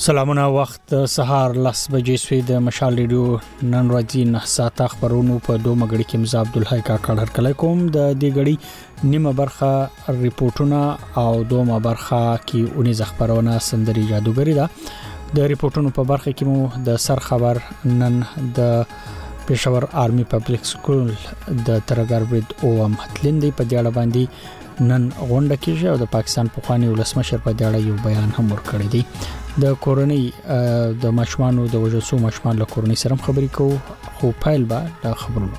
سلامونه وخت سهار 10 بجې سوی د مشال ریډیو نن ورځې 9 ساعته خبرونو په دوه مګړي کې مزه عبدالحی کا کړهر کله کوم د دې غړي نیمه برخه ریپورتونه او دومره برخه کې اونې خبرونه سندري جادوګری ده د ریپورتونو په برخه کې مو د سر خبر نن د پېښور آرمي پبلک سکول د ترګر برید او متلندې په دیاله باندې نن غونډه کېږي او د پاکستان پخوانی ولسمشر په دیاله یو بیان هم ورکړی دی د کورونی د مشمانو د وجوسو مشمان له کورونی سره خبرې کوو خو پایل به د خبرونو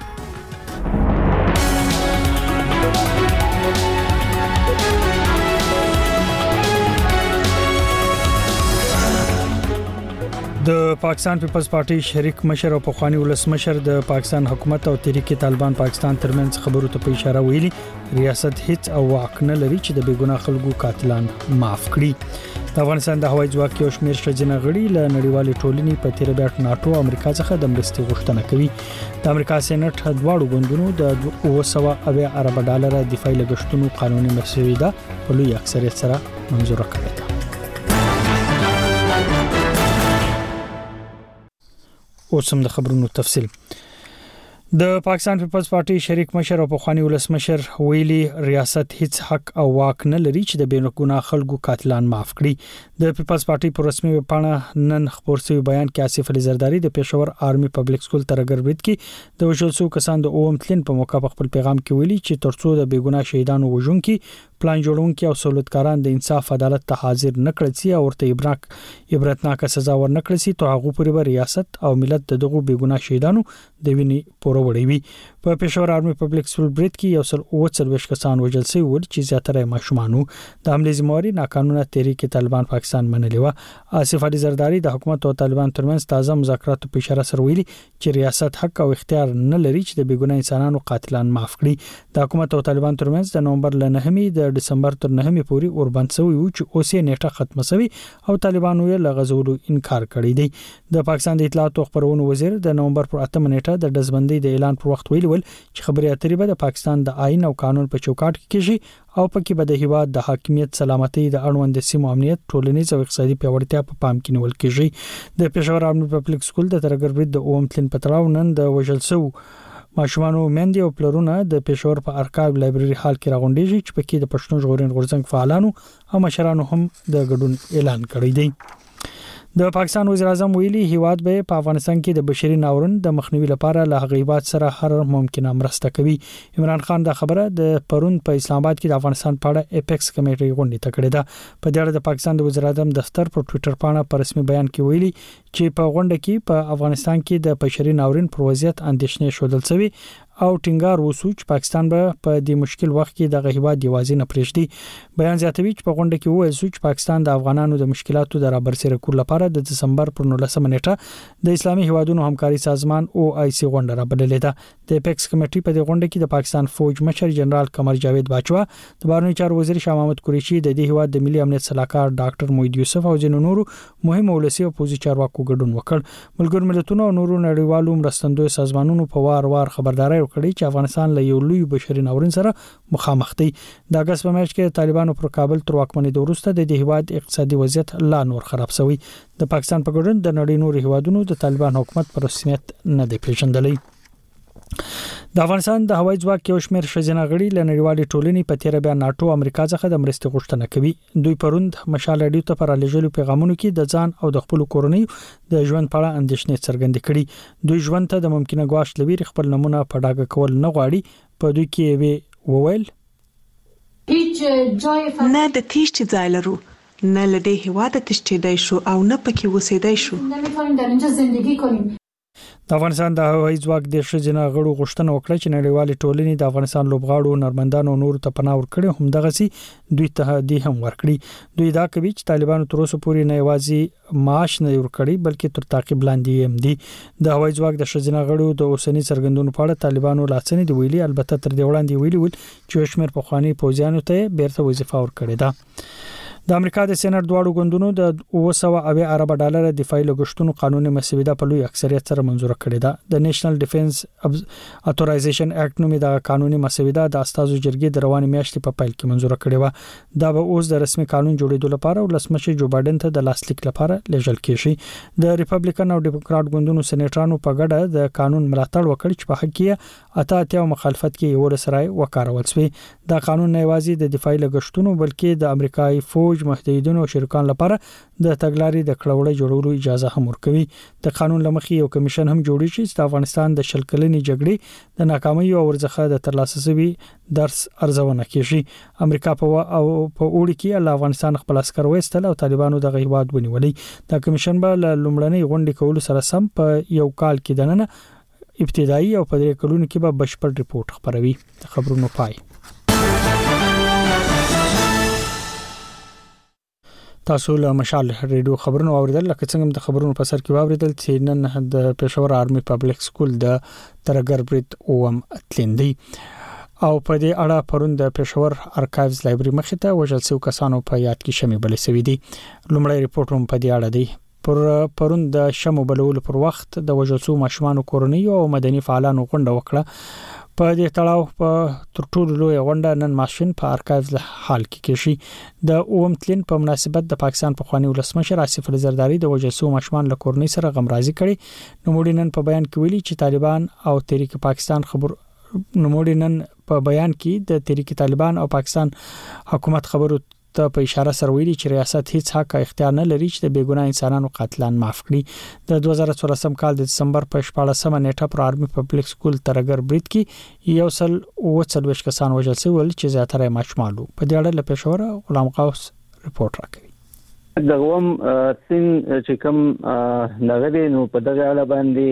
د پاکستان پیپلز پارټي شریک مشر او پخوانی ولسمشر د پاکستان حکومت او تحریک طالبان پاکستان ترمنځ خبرو ته په اشاره ویلي ریاست هیڅ او واک نه لري چې د بیګناه خلکو قاتلان معاف کړي د افغانستان د هوایي ځواک یو شمېر شجنه غړي له نړیوالې ټولنې په تیر بیاټ ناتو امریکا څخه د مرستې غوښتنه کوي د امریکا سېنات دواړو غوندونو د 270 ارب ډالر دفاعي لګښتونو قانوني مسوده په لوی اکثریت سره منزور کړې ده اوس هم د خبرونو تفصیل د پاکستان پیپلز پارټي شریک مشر او پخوانی ولسمشر ویلي ریاست هیڅ حق او واک نه لري چې د بینګناه خلکو قاتلان معاف کړي د پیپلز پارټي په رسمي پاڼه نن خبر شوی بیان کې آصف علي زرداری د پېښور آرمي پبلک سکول ترګر برید کې د وشلسو کسان د اوم تلین په موقع په خپل پیغام کې ویلي چې ترڅو د بېګناه شهیدانو وژونکي پلان جوړونکي او سہولتکاران د انصاف عدالت ته حاضر نکړل سي او ورته عبرتناک سزا ورنکړل سي ته هغه پورې ریاست او ملت دغه بېګناه شهیدانو د وینې پوروړی وي په پېښور آرمي پبلک سکول برید کې یو سل او څلويش کسان وژل شوي ول چې زیاتره ماشومان د حملې ذمہواری ناقانونه تحریک طالبان پاکستان منلې و آصف علي زرداری د حکومت او طالبان ترمنځ تازه مذاکراتو په اشاره سره ویلي چې ریاست حق او اختیار نه لري چې د بېګناه انسانانو قاتلان معاف کړي د حکومت او طالبان ترمنځ د نومبر ل 9 د دسمبر تر 9 پورې اوربند شوی و چې اوسې نیټه ختمه شوی او طالبانو یې لغزولو انکار کړی دی د پاکستان د اطلاعات او خبرونو وزیر د نومبر پر 8 نیټه د دزبندۍ د اعلان پر وخت ویل چې خبري اترې به د پاکستان د آئین او قانون په چوکاټ کې کېږي او پکې به د هیواد د حاکمیت سلامتۍ د اړوند سیمو امنیت ټولنیز او اقتصادي پیاوړتیا په پام کې نیول کېږي د پېښور آرمي پبلک سکول د ترګر برید د اوم تلین پتراو نن د وژل شو ماشومانو مندي او پلرونه د پېښور په ارکایو لایبرري هال کې راغونډيږي چې پکې د پښتون ژغورنې غورځنګ فعالانو او مشرانو هم د ګډون اعلان کړی دی د پاکستان وزیر اعظم ویلي هیواد به په افغانستان کې د بشري ناورین د مخنیوي لپاره له غیبات سره هر ممکنه مرسته کوي عمران خان دا خبره د پرون په اسلام آباد کې د افغانستان په اړه اپیکس کمیټې غونډه تکړه ده په دې اړه د پاکستان د وزیر اعظم دفتر په ټوئیټر باندې په رسمي بیان کې ویلي چې په غونډه کې په افغانستان کې د بشري ناورین پر وضعیت اندېښنې شودل شوی او ټینګار وسو چې پاکستان به په دې مشکل وخت کې د هیواد یوازې نه پرېږدي بیان زیاتوي چې په غونډه کې وویل شو چې پاکستان د افغانانو د مشکلاتو د رابرسېره کولو لپاره د دسمبر پر 19 نیټه د اسلامي هیوادونو همکاري سازمان او آی سی غونډه رابللې ده د اپیکس کمیټې په دې غونډه کې د پاکستان فوج مشر جنرال قمر جاوید باجوا د بهرنیو چارو وزیر شاه محمود قریشي د دې هیواد د ملي امنیت صلاحکار ډاکټر موحد یوسف او ځینو نورو مهم ولسی او پوزي چارواکو ګډون وکړ ملګر ملتونو او نورو نړیوالو مرستندوی سازمانونو په وار خبرداري ورکړي چې افغانستان له یو لوی بشري ناورین سره مخامخ دی د اگست په میاشت کې طالبانو پر کابل تر واکمنۍ وروسته د هیواد اقتصادي وضعیت لا نور خراب شوی د پاکستان په ګډون د نړۍ نور هیوادونو د طالبان حکومت پر رسمیت نه دی پیژندلی د افغانستان د هوایي ځواک یو شمېر شجنه غړي له نړیوالې ټولنې په تیر بیا ناتو امریکا څخه د مرستې غوښتنه کوي دوی پروند مشال رادیو ته پر لېږلو پیغامونو کې د ځان او د خپل کورنۍ د ژوند په اړه اندېښنې څرګندې کړي دوی ژوند ته د ممکنه ګواښ لوي خپل نمونه په ډاګه کول نه غواړي په دوی کې وی وویل نه د تیشت ځای لرو نه لدې هوا د تشتیدای شو او نه پکې وسیدای شو نمی‌تونیم در اینجا زندگی کنیم د افغانستان د هوایي ځواک د شجنه غړو غوښتنه وکړه چې نړیوالې ټولنې د افغانستان لوبغاړو نرمندانو نور ته پناه ورکړي هم دغه سي دوی ته دی هم ورکړي دوی دا کوي چې طالبانو تر اوسه پورې نه یوازې معاش نه ورکړي بلکې تر تعقیب لاندې هم دي د هوایي ځواک د شجنه غړو د اوسنی څرګندونو په اړه طالبانو لاسنی دی ویلي البته تر دې وړاندې ویلي ول چې شمیر په خواني پوزیانو ته بیرته وظیفه ورکړي ده د امریکا د سېنات دواړو غوندونو د 200 ارب ډالر دفاعي لګښتونو قانوني مسوده په لوی اکثریت سره منزور کړې ده. د نېشنل ډیفنس اتورایزیشن اکټ نومي د قانوني مسوده د استازو جرګې د رواني میاشتې په پیل کې منزور کړې و. دا به اوس د رسمي قانون جوړېدو لپاره ولسمشر جو بایدن ته د لاسلیک لپاره لیږل کېږي. د ریپبلیکن او ډیموکرات غوندونو سېنیټرانو په ګډه د قانون ملاتړ وکړ چې په حق کې اته مخالفت کې یو سره وکارول شوی. دا قانون نه یوازې د دفاعي لګښتونو بلکې د امریکایي فوج متحدینو او شریکان لپاره د تګلارې د کړوړې جوړولو اجازه هم ورکوي. د قانون لمخې یو کمیشن هم جوړی چې د افغانستان د شلکلنې جګړې د ناکامۍ او ورڅخه د ترلاسه شوی درس ارزونه کوي. امریکا په اوړي کې له افغانستان خپل عسكر وستل او طالبانو د غیبات ونیولې. دا کمیشن به لومړنۍ غونډې کول سره سم په یو کال کې دننه ابتدایي او په 3 کلونو کې به بشپړ ریپورت خبروي. خبرونو پای. تاسو له مشال ریډیو خبرونو اوریدل لکه څنګه د خبرونو په سر کې واوریدل چې نن د پېښور آرمي پبلک سکول د ترګر برید اوم تلندي او په دې اړه پرون د پېښور ارکایوز لایبرری مخې ته وژل شوی کسانو په یاد کې شامل بلل شوی دي. لومړی ریپورت هم په دې اړه دی. پرون د شمو بلولو پر وخت د وژل شوی ماشومان کورنۍ او مدني فعالانو غونډه وکړه. په دې تړاو په ترټولو لوی غونډه نن ماشین په ارکایوز حال کې کېږي. د اوم تلین په مناسبت د پاکستان پخوانی ولسمشر آصف علي زرداری د وژل شوی ماشومان له کورنۍ سره غمرازي کړي. نوموړي نن په بیان کې ویلي چې طالبان او تحریک پاکستان نوموړي نن په بیان کې د تحریک طالبان او پاکستان حکومت خبرو ته په اشاره سره ویلي چې ریاست هیڅ حق اختیار نه لري چې د بیګناه انسانانو قاتلان معاف کړي. د 2014 کال د دسمبر په 14مه نیټه پر آرمي پبلک سکول ترګر برید کې یو سل او 40 کسان وژل شوي چې زیاتره ماشومان وو. په دې اړه له پېښور غلام قوس ریپورت راکوي. دغوم سین چې کوم دغه نو په دغه اړه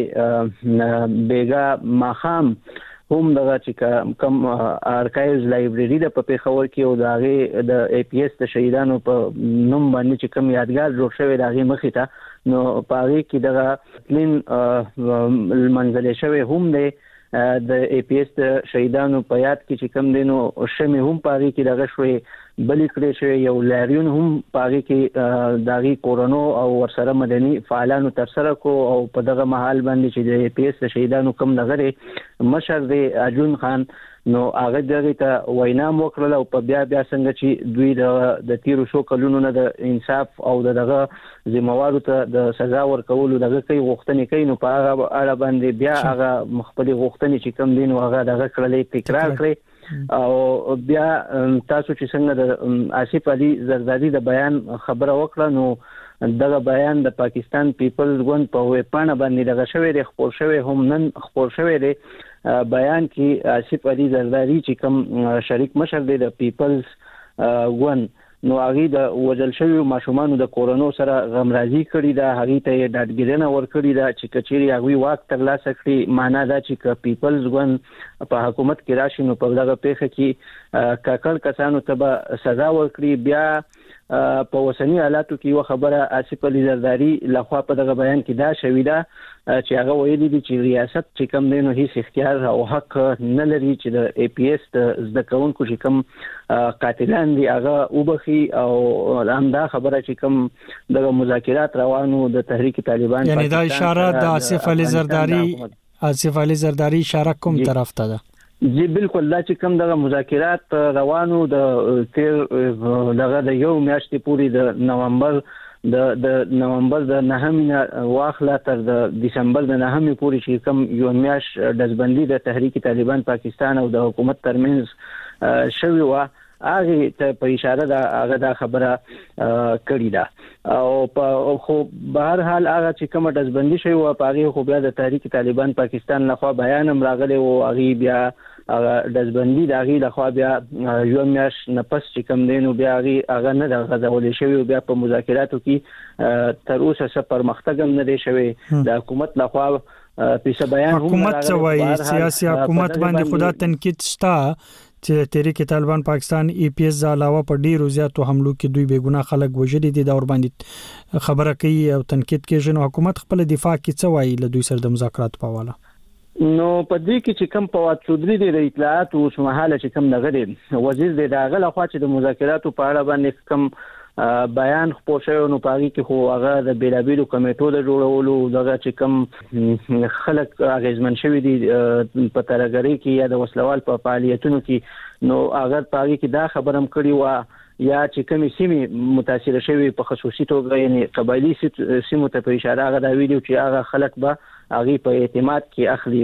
باندې بیګا ماخام هم دغه چې کوم ارکایوز لایبرری د په پیښور کې او دغه د ای پی ایس د شهیدانو په نوم باندې چې کوم یادګار جوړ شوی دغه مخې ته نو پاره کې دغه لین منځلې شوی هم دی. د ای پی ایس د شهیدانو په یاد کې چې کوم دینو شمه هم پاره کې دغه شوی بلی کړی شوی یو لاریون هم پاره کې دغه کورونو او ورسره مدني فعالانو تر سره کو او په دغه محل باندې چې د ای پی ایس د شهیدانو کوم دغه مشر دی اجون خان نو هغه دغه ته وینا وکړه او په بیا څنګه چې دوی د تیرو شو کلونو نه د انصاف او دغه ذمہوارو ته د سزا ورکولو دغه کوي غوښتنې کوي. نو په هغه اړه باندې بیا هغه مخبري غوښتنې چې کوم دین هغه دغه کړلې تکرار کړي او بیا تاسو چې څنګه د آصف علي زرداری د بیان خبره وکړه نو دغه بیان د پاکستان پیپلز ګوند په ویبپاڼه باندې دغه شوی دی خپور شوی هم نن خپور شوی دی. بیان کې آصف علي زرداری چې کوم شریک مشر دی د پیپلز ګوند نو هغه د وژل شوی ماشومان د کورونو سره غمرازي کړی دا هغه ته ډاډګیرنه ورکړی دا چې کچيري هغه واک ترلاسه کړي معنا دا چې پیپلز ګوند په حکومت کې راشي نو په دغه پیښه کې کاکړ کسانو ته سزا ورکړي. بیا په وسنی حالاتو کې یو خبره آصف علي زرداری لخوا په دغه بیان کې دا شوی دا چې هغه ویلي دي چې ریاست چې کوم دینو هیڅ اختیار او حق نه لري چې د ای پی ایس د زده کوونکو چې کوم قاتلان دي هغه وبخي او همدا خبره چې کوم د مذاکرات روانو د تحریک طالبان یعنی دا اشاره د آصف علي زرداری اشاره کوم طرف ته ده؟ جی بالکل دا چې کوم دغه مذاکرات روانو د تیر دغه د یو میاشتې پورې د نومبر د 9 واخله تر د دسمبر د 9 پورې چې کوم یو میاشت دزبندي د تحریک طالبان پاکستان او د حکومت ترمنځ شوی و هغه ته په اشاره دا هغه دا خبره کړی دا او په خو بهر حال هغه چې کوم دزبندي شوی و په هغه خو بیا د تحریک طالبان پاکستان لخوا بیان هم راغلی او هغه بیا دزبندي د هغه لخوا بیا یو میاش نه پس چې کوم دینو بیا هغه نه د غزول شوی بیا په مذاکراتو کې تر اوسه څه پرمختګ هم نه دی شوی د حکومت لخوا په بیان هم حکومت سوي سیاسي حکومت باندې خدا تنقید شته چې تحریک طالبان پاکستان ای پی ایس علاوه په ډیرو زیاتو حملو کې دوی بیګناه خلک وژلي دي دا ور باندې خبره کوي او تنقید کوي نو حکومت خپل دفاع کې څه وایي له دوی سره د مذاکرات په حواله؟ نو په دې کې چې کوم فواد چودري د اطلاعات او سمحاله چې کوم نغړي وزیر د داغه لخوا چې د مذاکراتو په اړه باندې کوم بیان خپور شوی نو پاږي کې خو هغه د بیلابیلو کمیټو د جوړولو دغه چې کوم خلک اغیزمن شوی دي په ترګری کې یا د وسلوال په فعالیتونو کې نو هغه پاږي کې دا خبرم کړی و یا چې کومې سیمې متاثر شوی په خصوصي توګه یعنی قبایلی سیمو ته په اشاره هغه دا ویډیو چې هغه خلک به هغه په اعتماد کې اخلي.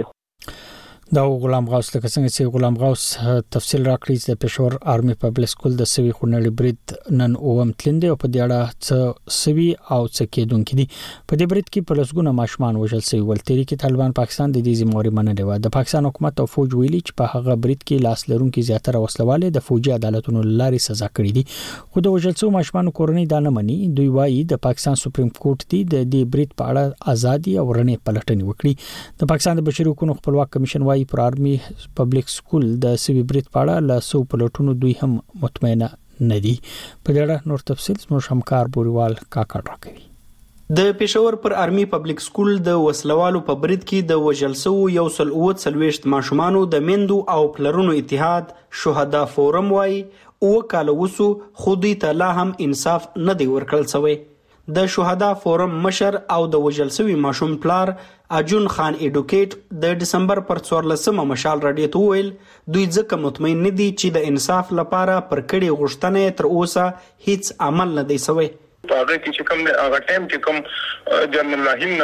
دا غلام غوث لکه څنګه چې غلام غوث تفصیل راکړي د پېښور آرمي پبلک سکول د سوي خونړي برید نن اوم تلندې او په دې اړه څه سوي او څه کېدونکې دي. په دې برید کې په لسګونه ماشومان وژل شوي ول. تحریک طالبان پاکستان د دې ذمہواري منلې و. د پاکستان حکومت او فوج ویلي چې په هغه برید کې لاس لرونکو زیاتره وسلواله د فوجي عدالتونو لاري سزا کړې دي. خو د وژل شوو ماشومان کورنۍ دا نه مني. دوی وایي د پاکستان سپریم کورټ دی د دې برید په اړه ازادي او رڼې پلټنې وکړي. د پاکستان د بشري حقوقو خپلواک کمیشن وایي پر آرمي پبلک سکول د سوي برید په اړه له سو پلټونو دوی هم مطمئنه نه دي. په دې اړه نور تفصیل زموږ همکار بوريوال کاکړ راکوي. د پېښور پر آرمي پبلک سکول د وسلوالو په برید کې د وژل شوو 140 ماشومانو د میندو او پلرونو اتحاد شهدا فورم وایي او کال وسو خو دوی ته لا هم انصاف نه دی ورکړل شوی. د شهدا فورم مشر او د وژل شوي ماشوم پلار اجون خان اډوکیټ د دسمبر پر 14 مشال رادیو ته ویل دوی ځکه مطمئن نه دي چې د انصاف لپاره پر کړي غوښتنې تر اوسه هیڅ عمل نه دی شوی. هغه کې چې کوم هغه ټایم چې کوم جنرال رحیم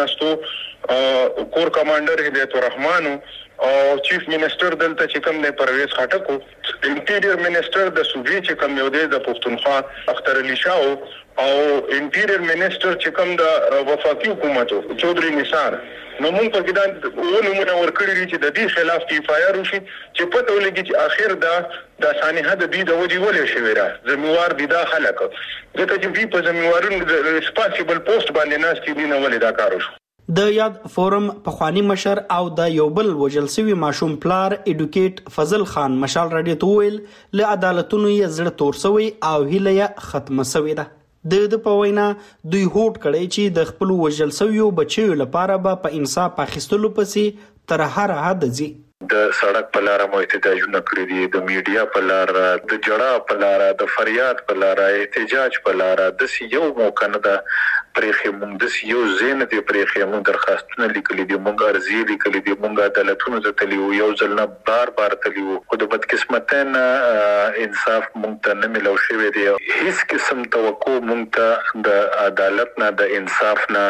ناستو کور کمانډر هدایت الرحمن او چیف منسٹر دلته چې کوم نه پرویز خټک انټیریئر منسٹر د صوبې چې کوم یو دی د پښتونخوا اختر علي شاه او انټیریئر منسٹر چې کوم د وفاقي حکومت چودري نثار نو موږ په کې دا نمونه ورکړی دي چې د دې خلاف اف آی آر وشي چې پته ولګي چې اخر دا سانحه د دې د وجې ولې شوی را ذمہوار دي دا خلک ځکه چې په ذمہوارونو ریسپانسیبل پوسټ باندې ناس کې دي نو ولې دا کار وشو. د یاد فورم پخوانی مشر او د یو بل وژل شوي ماشوم پلار اډوکیټ فضل خان مشال رادیو ته ویل له عدالتونو یې زړه تور شوی او هیله یې ختمه شوې ده. د په وینا دوی هوډ کړی چې د خپل وژل شویو بچیو لپاره به په انصاف اخیستلو پسې تر هر حد ځي. د سړک په لار مو احتجاجونه کړی دي، د میډیا په لار، د جړه په لار، د فریاد په لار، احتجاج په لار، د یو موقع نه ده پرېخې مونږ د یو زین دی پرېخې مونږ درخواستونه لیکلي دي، مونږ ارزي لیکلي دي، مونږ عدالتونو ته تللی وو، یو ځل نه بار تللی وو، خو د بدقسمتۍ نه انصاف مونږ ته نه میلاو شوی دی. هیڅ قسم توقع مونږ ته د عدالت نه، د انصاف نه،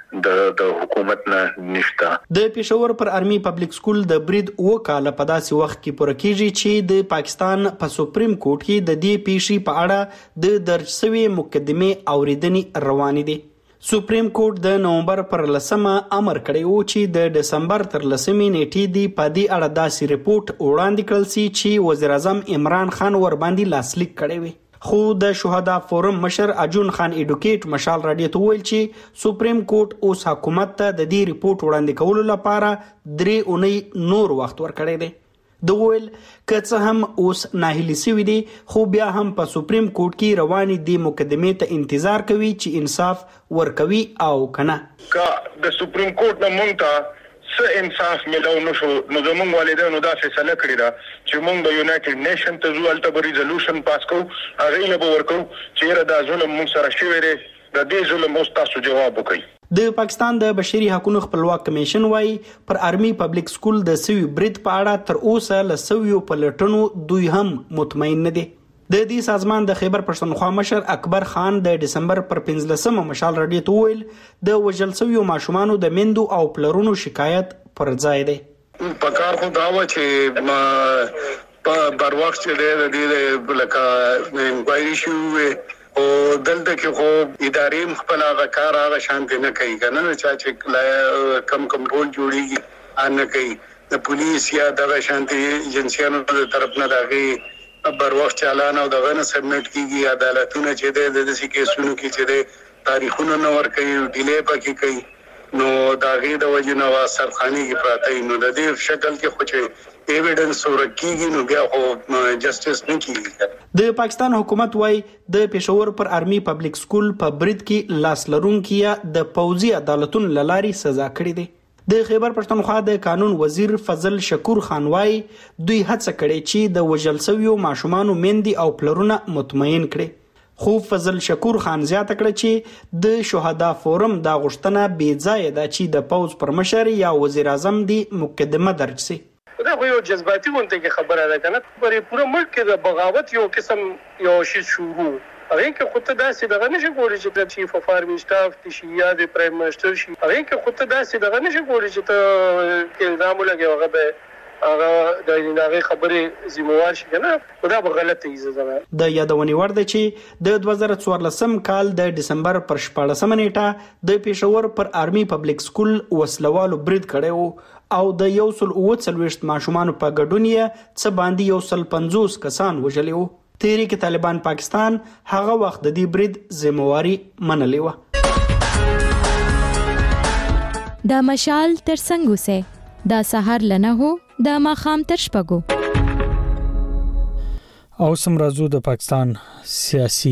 د حکومت نه نشته. د پېښور پر آرمي پبلک سکول د برید وکاله په داسې وخت کې پوره کیږي چې د پاکستان په سپریم کورټ کې د دې پیښې په اړه د درج شوی مقدمه اوریدنې روانې دي. سپریم کورټ د نومبر پر 10 امر کړی و چې د دسمبر تر 10 نیټې دی په دې اړه داسې رپورت وړاندې کړل شي چې وزیر اعظم عمران خان ور باندې لاسلیک کړی وي. خو د شهدا فورم مشر اجون خان اډوکیټ مشال رادیو ته ویل چې سپریم کورټ اوس حکومت ته د دې ریپورت وړاندې کولو لپاره 3 اونۍ نور وخت ورکړی دی. د ویل که څه هم اوس ناهیلي شوي دي خو بیا هم په سپریم کورټ کې روانې دي مقدمې ته انتظار کوي چې انصاف ورکوي او کنه. که د سپریم کورټ نه مونږ ته څه انصاف ملو نشو نو زموږ والدینو دا فیصله کړې ده چې موږ د یونایټډ نیشن ته ځو، هلته به ریزولوشن پاس کوو، هغې له به ورکوو چې یاره دا ظلم موږ سره شوی دی، د دې ظلم اوس تاسو جواب وکړئ. د پاکستان د بشري حقوقو خپلواک کمیشن وایي پر آرمي پبلک سکول د سوي برید په اړه تر اوسه له سویو پلټنو دوی هم مطمئن نه دي. د دې سازمان د خیبر پښتونخوا مشر اکبر خان د دسمبر پر 15 مشال رادیو ته ویل د وژل شویو ماشومانو د میندو او پلرونو شکایت پر ځای دی. په کار خو دا و چې په بر وخت چې د دې لکه انکوایري شوې او دلته کې خو ادارې خپل هغه کار هغه شانتي نه کوي کنه، چې کم رول جوړیږي ان کوي د پولیس یا د شانتي ایجنسیانو د طرف نه داغي بر وخت چالان او دغه نه سبمټ کیږي. عدالتونه چې د دې کیسونو کې چې د تاریخونو نه ور کوي، ډیلې پکې کوي، نو داغي د وجنه وا سرخاني کې پراته نو د دې شکل کې خو چې ایویډنس ورکیږي نو بیا خو جسټس نه کیږي. د پاکستان حکومت وايي د پېښور پر آرمي پبلک سکول په برید کې لاس لرونکي د پوځي عدالتونو لاري سزا کړې ده. د خیبر پښتونخوا د قانون وزیر فضل شکور خان وايي دوی هڅه کړې چې د وژل شویو ماشومانو میندې او پلرونه مطمئن کړي. خو فضل شکور خان زیاته کړه چې د شهدا فورم دا غوښتنه بې ځایه ده چې د پوز پر مشر یا وزیر اعظم دی مقدمه درج شي. دا خو یو جذباتي غونډه کې خبره ده کنه، پرې پوره ملک کې د بغاوت یو قسم یو شی شروع هغه کې خود داسې دغه نشي کولی چې د چیف اف آرمی سټاف د شیا د پرایم منسٹر شي، هغه کې خود داسې دغه نشي کولی چې ته الزام لګي هغه به د هغه خبرې ذمہوار شي کنه، دا به غلطه ایزه. د یادونې ور ده چې د 2014 کال د ډسمبر پر 14 نیټه د پېښور پر آرمی پبلک سکول وسلوالو برید کړو او د 140 ماشومان په ګډون یې څه باندې 150 کسان وژلي وو. تحریک طالبان پاکستان هغه وخت د دې برید ذمہواری منلې و. د مشال تر څنګه سه دا سحر لنه هو د ماخام تر شپګو. او سمرازو د پاکستان سیاسي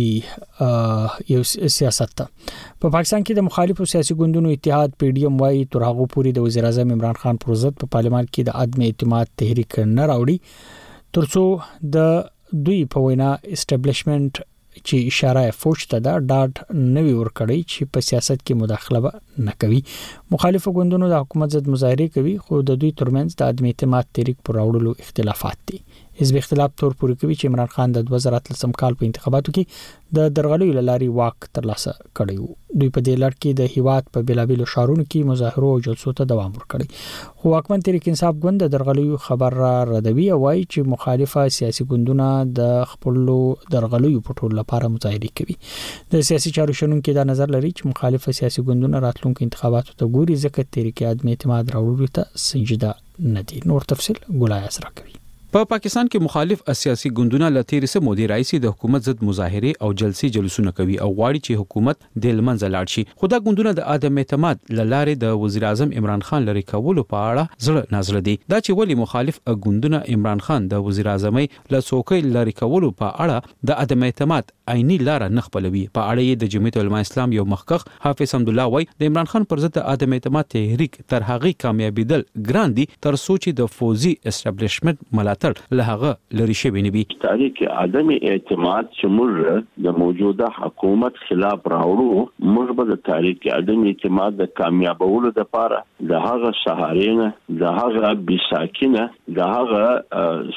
سیاست په پاکستان کې د مخالفو سیاسي ګوندونو اتحاد پی ډی ایم وايي تر هغه پورې د وزیر اعظم عمران خان پر ضد په پارلمان کې د عدم اعتماد تحریک نه راوړي ترڅو د دوی په وینا اسټابلیشمنت چې اشاره فوج ته دا ډاډ نوي ورکړي چې په سیاست کې مداخله نه کوي. مخالفو ګوندونو د حکومت ضد مظاهره کوي خو د دوی ترمنځ د عدم اعتماد تحریک پر راوړلو اختلافات دي. حزب اختلاف تور پورې کوي چې عمران خان د 2013 کال په انتخاباتو کې د درغلیو لاري واک ترلاسه کړی وو. دوی په دې لړ کې د هیواد په بلابلو شهرونو کې مظاهرو او جلسو ته دوام ورکړي خو واکمن تحریک انصاف ګوند د درغلیو خبر را ردوي او وايي چې مخالفه سیاسي ګوندونه د خپل درغلیو په ټول لپاره مظاهره کوي. د سیاسي چارو شنونکو دا نظر لري چې مخالفه سیاسي ګوندونه راتلونکو انتخاباتو ته ګوري ځکه تحریک عدم اعتماد راوړلو ته سنجیده نه دي. نور تفصیل ګولای اسرا کوي. په پاکستان کې مخالف سیاسي ګوندونه له تیر سه مودې راځي د حکومت ضد مظاهره او جلسې جلوسونه کوي او غواړي چې حکومت د لمنځه لاړ شي. خو دا ګوندونه د عدم اعتماد لاره د وزیر اعظم عمران خان لري کولو په اړه زړه نازله دي. دا چې ولی مخالف ګوندونه عمران خان د وزیر اعظم له څوکۍ لري کولو په اړه د عدم اعتماد عیني لاره نه خپلوي. په اړه د جمعیت العلماء اسلام یو مخکخ حافظ حمد الله وای د عمران خان پر ضد عدم اعتماد تحریک تر هغه کامیابیدل ګران دي تر سوچ د فوزي اسټابلیشمنت ملاتړ له هغه لري شوی نه وي. تحریک عدم اعتماد چې موږ د موجوده حکومت خلاف راوړو، موږ به د تحریک عدم اعتماد د کامیابولو لپاره د هغه سهارینه د هغه بیساکینه د هغه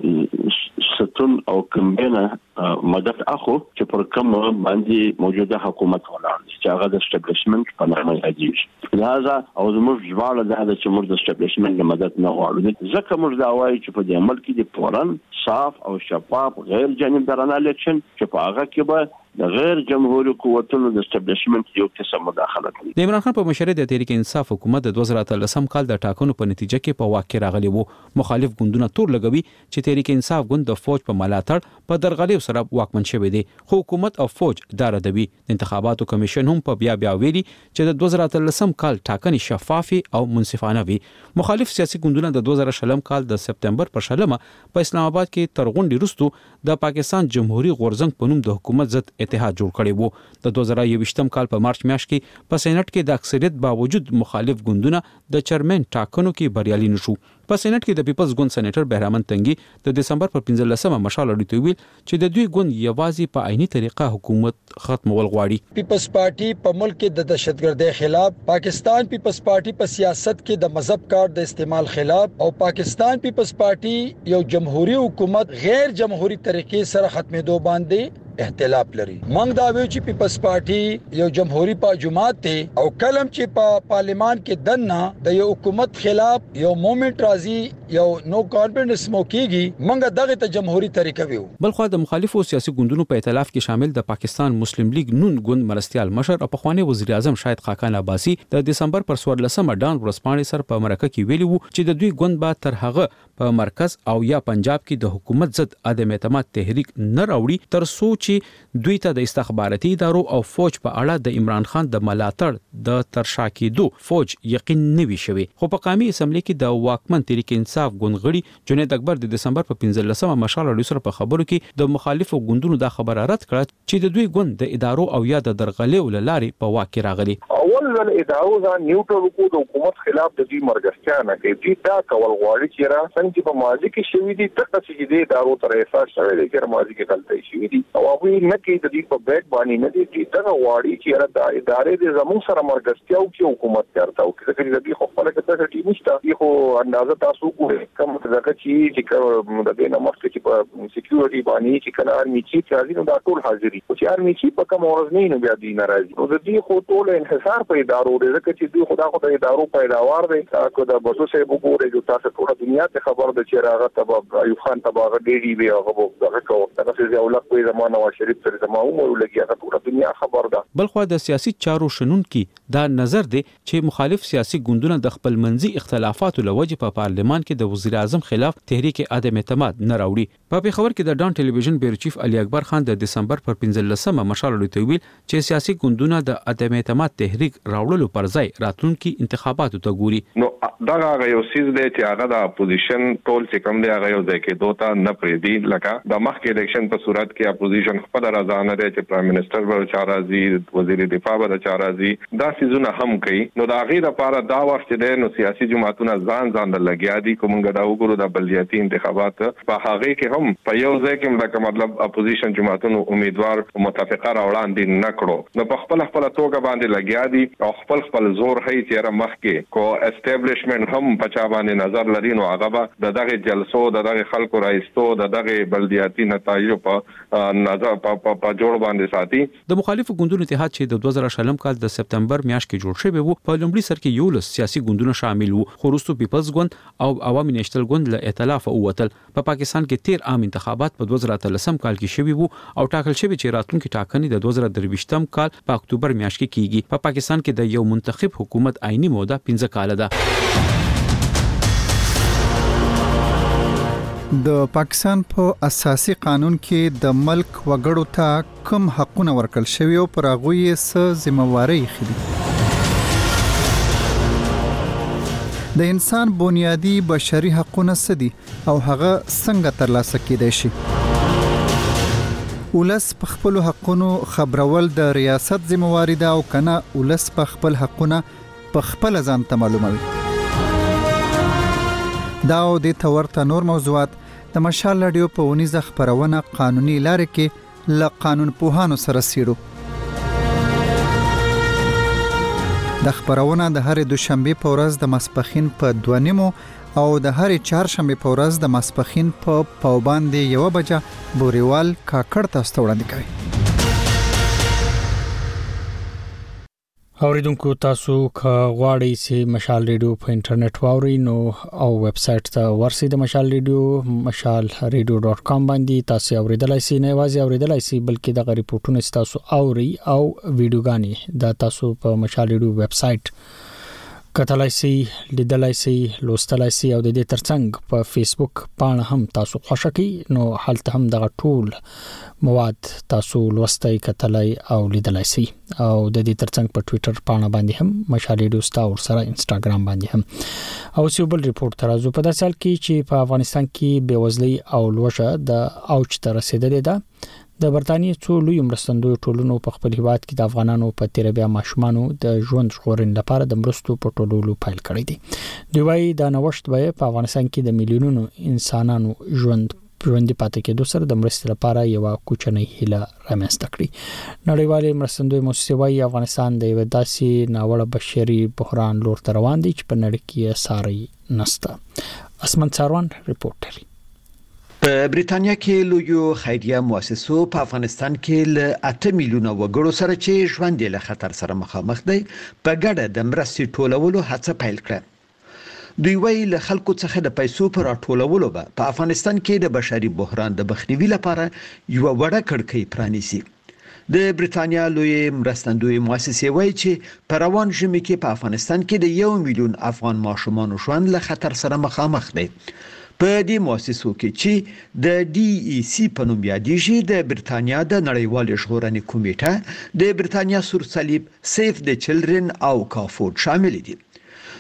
ستون او کمبینه مدد اخو چې پر کوم باندې موجوده حکومت ولاړ دي چې هغه د اسټابلیشمنت په نامه یادېږي. لہذا او زموږ ژواله ده چې موږ د اسټابلیشمنت مدد نه غواړو، ځکه موږ دا وایو چې په دې عمل کې د فورن صاف او شفاف غیر جانبدارانه الیکشن چې په هغه کې به د غیر جمهوریت قوتونو د اسټابلیشمنت یو قسم مداخله کوي. د عمران خان په مشرۍ د تحریک انصاف حکومت د 2013 کال د ټاکنو په نتیجه کې په واقع راغلی وو. مخالف ګوندونه تور لګوي چې تحریک انصاف ګوند د فوج په ملاتړ په درغلیو سره واکمن شوی دی خو حکومت او فوج دا ردوي. انتخاباتو کمیشن هم په بیا ویلي چې د 2013 کال ټاکنې شفافي او منصفانه وي. مخالف سیاسي ګوندونه د 2020 کال د سپتمبر پر 16 په اسلام آباد کې تر غونډې وروسته د پاکستان جمهوریت غورځنګ په نوم د حکومت ضد اتحاد جوړ کړی وو. د 2021 کال په مارچ میاشت کې په سېنات کې د اکثریت باوجود مخالف ګوندونه د چیرمن ټاکنو کې بریالي نشو. په سېنات کې د پیپلز ګوند سېنیټر بهرامن تنګي د دسمبر پر 15 مشال اړیته ویل چې د دوی ګوند یوازې په عیني طریقه حکومت ختمول غواړي. پیپلز پارټي په ملک کې د دهشتګردۍ خلاف، پاکستان پیپلز پارټي په سیاست کې د مذهب کارت د استعمال خلاف او پاکستان پیپلز پارټي یو جمهوریت حکومت غیر جمهوریت طریقې سره ختمېدو باندې اختلاف لري. موږ دا ویو چې پیپلز پارټي یو جمهوریت په جماعت ته او کلم چې په پارلیمان کې دنه د یو حکومت خلاف یو مومنت راځي یو نو کانفیډنس مو کیږي، موږ دغه ته جمهوریت طریقه ویو. بلخو د مخالفو سیاسي ګوندونو په ائتلاف کې شامل د پاکستان مسلم لیگ نون ګوند مرستيال مشر او پخوانی وزیر اعظم شاهد خاقان عباسي د دسمبر پر 14 ډان ورسپانې سره په مرکه کې ویلي وو چې د دوی ګوند به تر هغه په مرکز او یا پنجاب کې د حکومت ضد عدم اعتماد تحریک نه راوړي تر څو چې دوی ته د استخباراتي ادارو او فوج په اړه د عمران خان د ملاتړ د ترشا کېدو فوج یقین نه وي شوی. خو په قومي اسمبلی کې د واکمن تحریک انصاف ګوند جنید اکبر د دسمبر په 15مه مشال اړیو سره په خبرو کې د مخالفو ګوندونو دا خبره رد کړه چې د دوی ګوند د ادارو او یا د درغلې وللاري په واقع راغلي. اول ځل ادارو ځان نیوټرل کو د حکومت خلاف د دې مرګستیا نه کوي دا کول غواړي چې را څنګه په ماضي کې شوې دي تک چې دې ادارو تر احساس شوی دی چې ماضي کې غلطۍ شوې دي او هغه نه کې د دې په بیک باندې نه دي چې دا غواړي چې را د ادارې د زمون سره مرګستیا او کې حکومت کرتا او چې دې خو خپل کې څه ټیم نشته یو اندازه تاسو ګورئ کوم څه چې د دې نمبر کې په سکیورټي باندې چې کله آرمي چیف راځي نو دا ټول حاضرې او چې آرمي چیف په کوم ورځ نه بیا دي ناراضي نو د دې خو ټول انحصار په ادارو دی ځکه چې دوی خدا خو د ادارو پیداوار دی که د بوسو صاحب وګورئ چې تاسو ټول دنیا ته خبر ده چې راغه تبع ایوب خان تبع ډېری وی هغه دغه کو دغه څه یو لک په زمانه وا شریف سره زمو مو لګي هغه ټول دنیا خبر ده. بلخو د سیاسي چارو شنن کې دا نظر دی چې مخالف سیاسي ګوندونه د خپل منځي اختلافاتو لوجه په پارلمان کې د وزیر اعظم خلاف تحریک عدم اعتماد نه راوړي. په خبر کې د ډان ټلویزیون بیرو چیف علي اکبر خان د دسمبر پر 15مه مشال اړیو ویل چې سیاسي ګوندونه د عدم اعتماد تحریک راوړلو پر ځای راتلونکي انتخاباتو ته ګوري. نو دا هغه یو سیز دی چې هغه د اپوزیشن ټول چې کوم دی هغه یو ځای کې دوته نه پریدي لکه د مخکې الیکشن په صورت کې اپوزیشن خپل رضا نه دی چې پرایم منسٹر به چارازي وزیر دفاع به چارازي دا سيزونه هم کوي. نو دا غیر لپاره دا وخت دی نو سیاسي جماعتونه ځان لګیا دي کومګه دا وګورو د بلدیاتي انتخابات په هغه کې هم په یو ځای کې لکه مطلب اپوزیشن جماعتونو امیدوار متفقه راوړاندې نه کړو نو په خپل توګه باندې لګیا دي او خپل زور هي چې مخ کې کو اسټابلیشمنت هم پچا باندې نظر لري نو هغه د دغه جلسو د دغه خلکو رئیستو د دغه بلدیاتي نتایج په نظر په جوړ باندې ساتي. د مخالفو ګوندونو اتحاد چې د 2020 کال د سپتمبر میاشت کې جوړ شوی وو په لومړي سر کې یو لس سیاسي ګوندونه شامل وو خو وروسته پیپلز ګوند او عوامي نېشنل ګوند له ائتلاف ووتل. په پاکستان کې 13 عام انتخابات په 2013 کال کې شوی وو او ټاکل شوی چې راتلونکي ټاکنې د 2023 کال په اکتوبر میاشت کې کیږي. په پاکستان کې د یو منتخب حکومت آئینی موده 15 کال ده. د پاکستان په اساسي قانون کې د ملک وګړو ته کوم حقونه ورکړل شوی او پر هغه یې څه ذمہواری خېدي. د انسان بنیادی بشري حقونه څه دي او هغه څنګه ترلاسه کېدای شي. ولس په خپل حقونو خبرول د ریاست ذمہواری ده او کنه ولس په خپل حقونه په خپل ځان ته معلوموي. دا او د تورته نور موضوعات د مشال رادیو په ونیزه خبرونه قانوني لارې کې ل قانون پوهانو سره سیرو. د خبرونه د هر دوشنبه په ورځ د ماسپخین په 2:30 او د هر چهارشنبه په ورځ د ماسپخین په پاوباندې 1 بجه بوريوال کاکړ تاسو وړاندې کوي. اوریدونکو تاسو که غواړئ چې مشال ریډیو په انټرنیټ واورئ نو او ویب سټ ته ورسئ د مشال ریډیو mashalradio.com باندې تاسو اوریدلای شئ نه یوازې اوریدلای شئ بلکې د ریپورتونو تاسو اورئ او ویډیوګانی دا تاسو په مشال ریډیو ویب سټ کتلای شئ لیدلای شئ لوستلای شئ او د دې ترڅنګ په فیسبوک باندې هم تاسو خوښ کی نو هلته هم دغه ټول مواد تاسو لوستای کتلای او لیدلای شئ او د دې ترڅنګ په ټوئیټر باندې هم مشال ریډیو ستا او سره انستګرام باندې هم او سیوبل ریپورت ترازو په داسې حال کې چې په افغانستان کې بیوزلي او لوشه د اوج ته رسیدلې ده. د برتانیې څو لوی مرستندوی ټولنو په خپل هیواد کې د افغانانو په تیربیا ماشومانو د ژوند ژغورنې لپاره د مرستو په ټولولو پیل کړی دی. دوی وايي د نوښت به په افغانستان کې د میلیونونو انسانانو ژوند پاتې کېدو سره د مرستې لپاره یو کوچنی هیله رامنځته کړي. نړیوالې مرستندوی موسسې وايي افغانستان د یو داسې ناوړه بشري بحران لور ته روان دی چې په نړۍ کې ساري نسته. اسمن ساروان ریپورټ لري. په بریتانیا کې لویو خیریه مؤسسو په افغانستان کې ل 8 میلیونه وګړو سره چې ژوند له خطر سره مخامخ دي په ګډه د مرستې ټولولو هڅه پیل کړه. دوی ویل له خلکو څخه د پیسو پر راټولولو په افغانستان کې د بشري بحران د مخنیوي لپاره یو وړه کړکۍ پرانیسي. د بریتانیا لوی مرستندوی مؤسسې وایي چې په روان ژمي کې په افغانستان کې د 1 میلیون افغان ماشومان ژوند له خطر سره مخامخ دي. په دې مؤسسو کې چې د DEC په نوم یادېږي د بریتانیا د نړیوال ژغورنې کمیټه د بریتانیا سور صلیب سیف د چلډرن او کافورد شامل دي.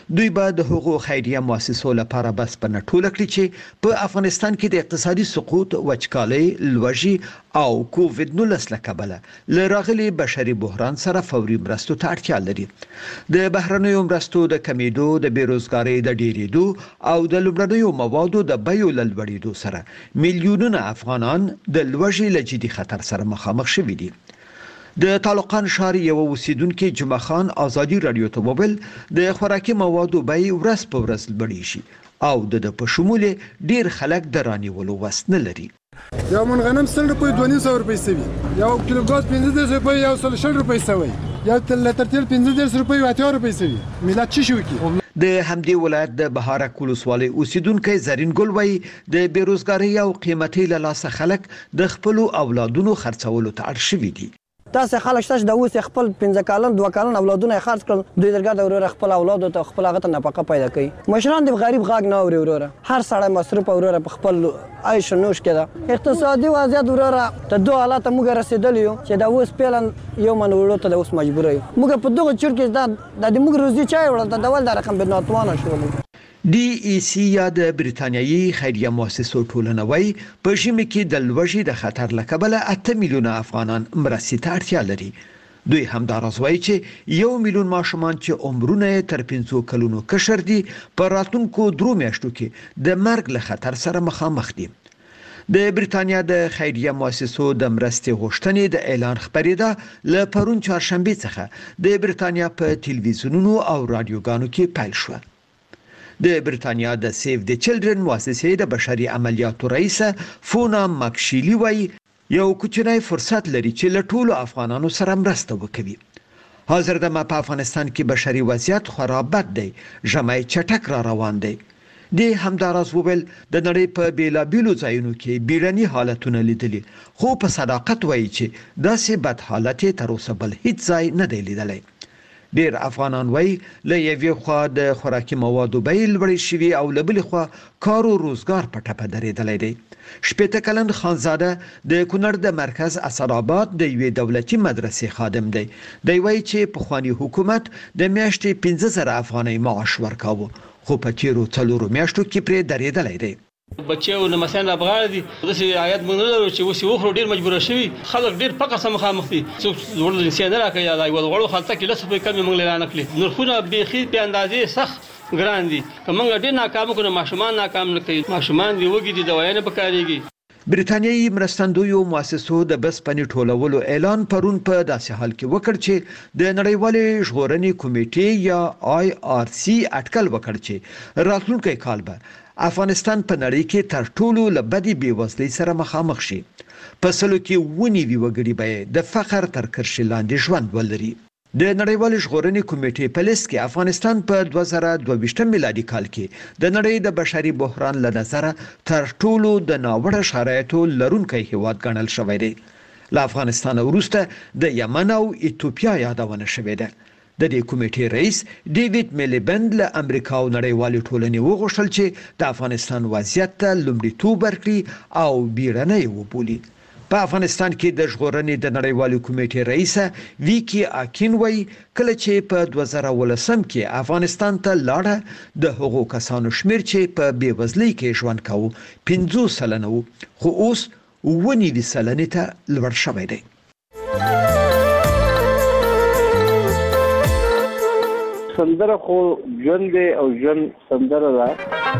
دوی به د حقوق خیریه مؤسسو لپاره بس په نټول کړی چې په افغانستان کې د اقتصادي سقوط، وچکالۍ، لوږې او کووډ-19 لکبله لراغلي بشري بحران سره فوري مرستو ته اړتیا لري. د بهرنیو مرستو د کمیدو، د بیروزګارۍ د ډیریدو او د لومړنیو موادو د بیو لوړېدو سره میلیونونه افغانان د لوږې له جدي خطر سره مخامخ شوي دي. د طالقان ښار یو اوسیدونکو جمعه خان ازادي رادیو ته وویل د خوراکي موادو بیې ورځ په ورځ لوړې شي او د په شمول ډیر خلک د رانیولو وس نه لري. یو من غنم 100 روپۍ 200 روپۍ سوي، یو کیلو ګاز 15 روپۍ، یو 100 روپۍ سوي، یو لتر تیل 15 روپۍ 80 روپۍ سوي. ملت څه شو کی؟ د همدې ولایت د بهارک ولسوالۍ اوسیدونکو زرین ګل وای د بیروزګاری او قیمتي له لاسه خلک د خپل اولادونو خرڅولو ته اړ شوي دي. تاسو خلک شته د اوس خپل 15 کلن 2 کلن اولادونه خرڅ کړل، دوی درګه د ورور خپل اولاد ته خپل هغه ته نفقه پیدا کوي. مشران د غریب غاګ نه اوري وروره، هر سړی مصرف وروره په خپل عيش نوش کړه. اقتصادي وضعیت وروره ته دوه حالات موږ رسیدلی یو چې دا اوس پیلن یو من وړو ته د اوس مجبور یو. موږ په دغه چور کې د موږ روزي چای وړل ته ډول د رقم بناتوانه شول. ډي ای سی یا د بریتانیایي خیریه مؤسسو ټولنه وای په ژمي کې د لوږې د خطر له کبله 8 میلیونه افغانان مرستې ته اړتیا لري. دوی همدارس وای چې 1 میلیون ماشومان چې عمرونه تر 5 کلونو کشر دي په راتلونکو 3 میاشتو کې د مرګ له خطر سره مخامخ دي. د بریتانیا د خیریه مؤسسو د مرستې غوښتنې د اعلان خبرېده له پرون چهارشنبه څخه د بریتانیا په تلویزیونونو او رادیوګانو کې پیل شو. د بریتانیا د سیف د چلډرن مؤسسې د بشري عملیاتو رئیس فونا ماکشیلی وای یو کوچنی فرصت لري چې له ټولو افغانانو سره مرسته وکړي. حاضر د په افغانستان کې بشري وضعیت خراب بد دی، ژمی چټک را روان دی. د همداراز وویل د نړۍ په بیلابیلو ځایونو کې بیړني حالتونه لیدلي، خو په صداقت وایي چې داسې بد حالت تر اوسه بل هیڅ ځای نه دی لیدلی. ډیر افغانان وای له یوې خوا د خوراکي موادو بیې لوړې شوي او له بلې خوا کار او روزګار په ټپه درېدلی دی. 18 کلن خانزاده د کونړ د مرکز اسداباد د یوې دولتي مدرسې خادم دی. دی وای چې پخوانی حکومت د میاشتې 15000 افغانۍ معاش ورکاوه، خو په تیرو 4 میاشتو کې پرې درېدلی دی. بچو نو مثلا افغان دي دغه آیات مونږ نه لرو چې وسی وخرو ډیر مجبور شوي، خلک ډیر فقر سره مخامخ دي. څو ورته انسان راکړي یا دا ول غړو خلک کې لسه په کم مونږ لرانه کړی نرخونه بيخي په اندازې سخت ګران دي. کومه ډیر ناکام کړو، ماشومان ناکام نه کوي، ماشومان دی وګي دي دوايانه پکاريږي. بریتانیایی مرستندویو مؤسسو د بسپنې ټولولو اعلان پرون په داسې حال کې وکړ چې د نړیوالې ژغورنې کمیټې یا آی آر سی اټکل وکړ چې راتلونکي کال به افغانستان په نړۍ کې تر ټولو لبدي بیوزلۍ سره مخامخ شي. په سلو کې ونیوي وګړي به د فقر تر کرښې لاندې ژوند ولري. د نړیوالې ژغورنې کمیټې په لیست کې افغانستان په 2022 میلادي کال کې د نړۍ د بشري بحران له نظره تر ټولو د ناوړه شرایطو لرونکی هیواد ګڼل شوی دی. له افغانستان وروسته د یمن او ایتوپیا یادونه شوې ده. د دې کمیټې رئیس ډیوډ میلیبند له امریکا او نړیوالې ټولنې وغوښتل چې د افغانستان وضعیت ته لومړیتوب ورکړي او بیړنۍ وبولي. په افغانستان کې د ژغورنې د نړیوالې کمیټې رئیس ویکی اکین وای کله چې په 2013 کې افغانستان ته لاړه د هغو کسانو شمیر چې په بیوزلۍ کې ژوند کاوه 50% وو، خو اوس 90% ته لوړ شوی دی. سندره خو ژوند دی او ژوند سندره ده،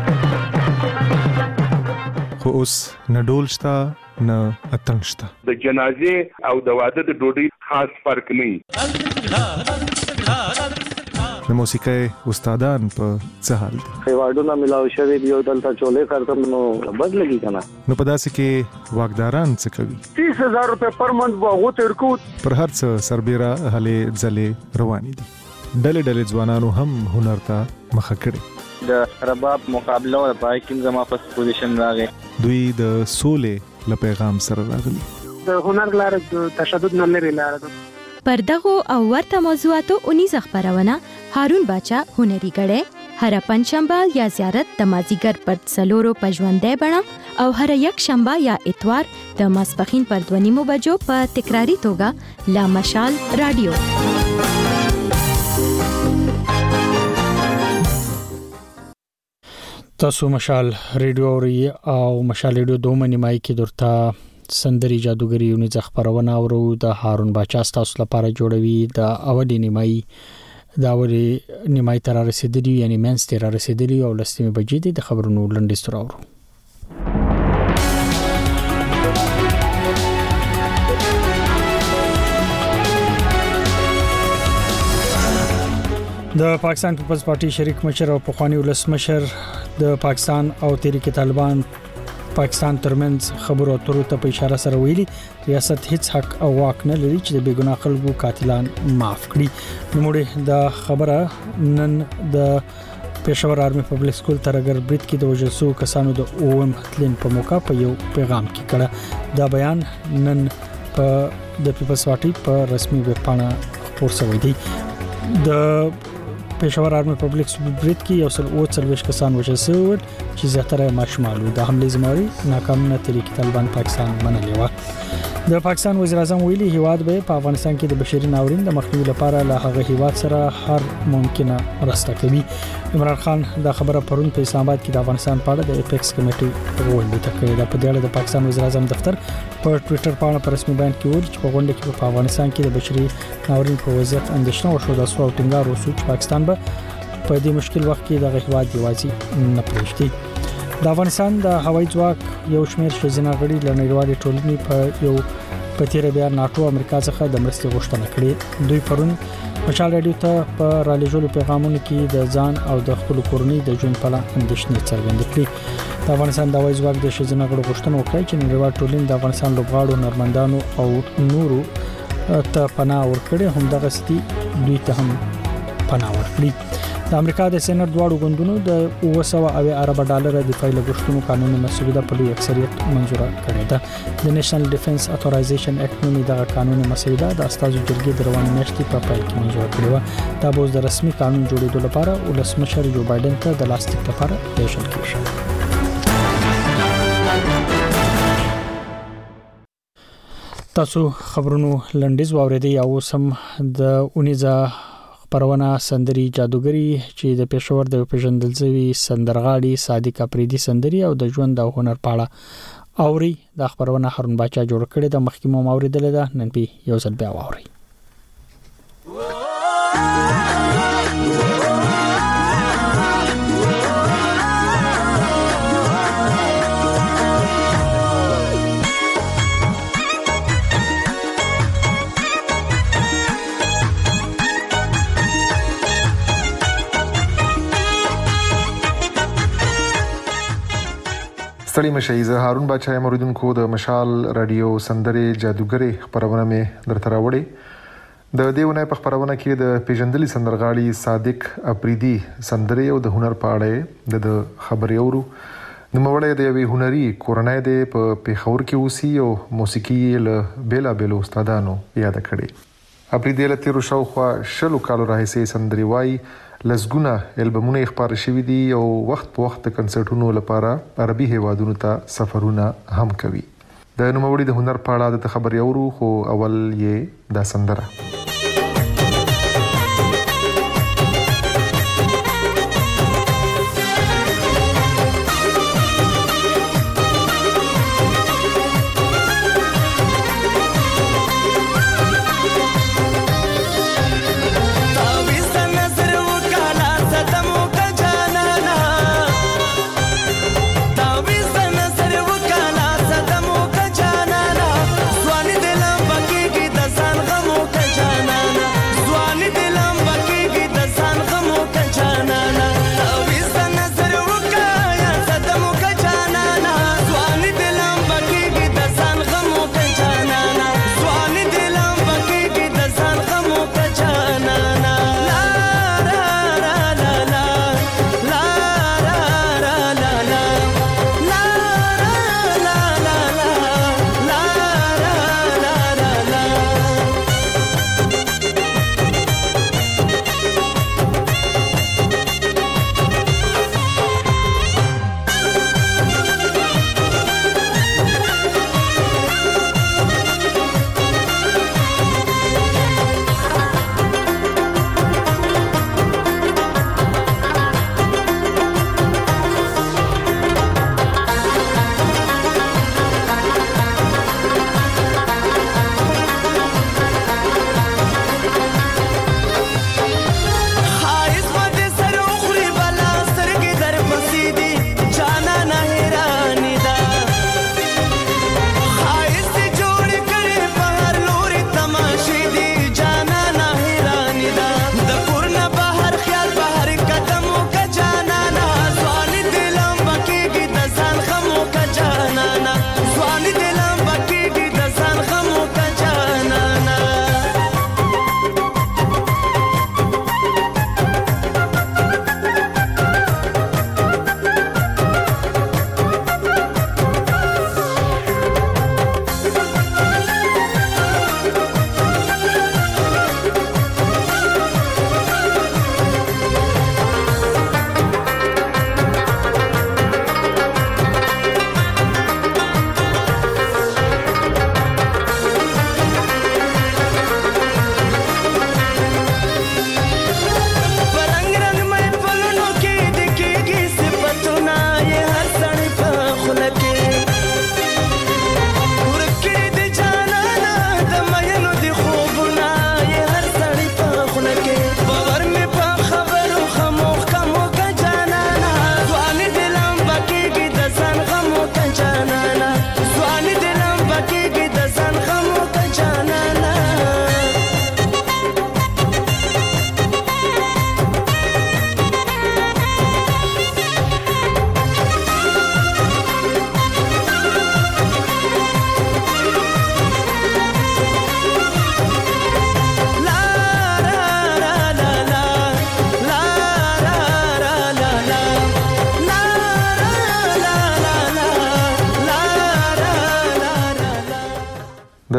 خو اوس نه ډول شته نه اتڼ شته. د جنازې او د واده د ډوډۍ خاص فرق نه. د موسیقۍ استادان په څه حال دي؟ خیواډونه ملاو شوی دی او دلته چولې کارتم نو بد لګي کنه. نو په داسې کې واګداران څه کوي؟ 30000 روپے پر منث واغو تر کو پر هر څه سربېره هلې ځلې روانې دي. ډلې ډلې ځوانانو هم هنر ته مخه کړي. د رباب مقابله او پای کې زما په پوزیشن راغی. دوی د سولې له پیغام سره راغلي. د هنر لار د تشدد نه لري لار ده. پر دغه او ورته موضوعاتو 19 خبرونه هارون باچا هنري غړې هر پنځشنبه یا زیارت د مازیګر پر څلورو پژوندې بڼه او هر یک شنبه یا اتوار د ماسپخین پر 2:30 بجو په تکراری توګه لا مشال رادیو. تاسو مشال ریډیو او مشال ریډیو دوه نیمای کې درته سندري جادوګری یونی خبرونه اورو د هارون باچا تاسو لپاره جوړوي د اولی نیمای تر رسیدلی یعنی مینس تر رسیدلی او لستمه بجې د خبرونو لنډیستر اورو. د پاکستان پیپلز پارټي شریک مشر او پخوانی ولسمشر د پاکستان او تحریک طالبان پاکستان ترمنځ خبرو اترو ته په اشاره سره ویلي ریاست هیڅ حق او واک نه لري چې د بیګناه خلکو قاتلان معاف کړي. نوموړي د خبره نن د پېښور آرمي پبلک سکول ترګر برید کې د وژل شوو کسانو د اوم تلین په موقع په یو پیغام کې کړه. دا بیان نن په د پیپلز پارټي په رسمي ویب پاڼه خپور شوی دی. د پېښور آرمي پبلک سکول برید کې یو څل کسان وژل شوي چې زیاتره ماشومان د حمله زماري ناکامه تحریک طالبان پاکستان منلې و. د پاکستان وزیر اعظم ویلي هیواد به په افغانستان کې د بشري ناورین د مخنیوي لپاره له هغه هیواد سره هر ممکنه مرسته کوي. عمران خان دا خبره پرون په اسلام آباد کې د افغانستان په اړه د اپیکس کمیټې غونډه ته کړې ده. په دې اړه د پاکستان وزیر اعظم دفتر په ټوئیټر باندې په رسمي بیان کې ویلي چې په غونډه کې په افغانستان کې د بشري ناورین په وضعیت اندېښنه وشو د سو ټینګار وسو چې پاکستان به په دې مشکل وخت کې د هیواد یوازې نه پرېږدي. د افغانستان د هوایي ځواک یو شمېر ښځینه غړي له نړیوالې ټولنې په یو پتیره بیان ناتو امریکا څخه د مرستې غوښتنه کړې. دوی پرون مشال رادیو ته په رالیږلو پیغامونو کې د ځان او د خپل کورنۍ د ژوند په اړه اندېښنې څرګندې کړې. د افغانستان د هوایي ځواک د ښځینه غړو غوښتنه وکړه چې نړیوال ټولنې د افغانستان لوبغاړو هنرمندانو او نورو ته پناه ورکړي، همدغه ستي دوی ته هم پناه ورکړي. د امریکا د سېنات دواړو غوندونو د 900 ارب ډالر دفاعي لګښتونو قانوني مسوده په لوی اکثریت منزوره کړې ده. د نېشنل ډیفنس اتورایزیشن اکټ نومې د قانوني مسوده د استازو جرګې د روان میاشتې په پای کې منزوره کړې و. دا به د رسمي قانون جوړېدو لپاره ولسمشر جو بایدن ته د لاستیک لپاره پیشل کیږي. تاسو خبرونو لنډیز واوریدئ او سم د اونیزه پرونه سندري جادوګری چې د پېښور د پیژندل شوی سندرغاړي صادق اپریدي سندري او د ژوند او هنر پاړه اوري د خبرونه هارون باچا جوړ کړی د مخکمو اوریدل ده. نن په یو ځل بیا اوري. ستړي مشي زه هارون باچا امروډونکو د مشال رادیو سندري جادوګری خبرونه مې درته راوړي. د دیونه په خبرونه کې د پیژندلي سندرغاړي صادق اپریدي سندري او د هنر په اړه د خبري اورو. د موړې د یوې هنري کورنۍ د په پیښور کې اوسي او موسیقي له بیلا بیل استادانو یاد کړي. اپریدي له تیرو شاوخوا 20 کالو راهیسې سندري وای لزګونه البمونه خبر شوې دي او وخت په وخت د کنسرټونو لپاره عربي هیوادونو ته سفرونه هم کوي. د نوموړي د هنر په اړه د خبري اورو خو اول یې د سندره Jana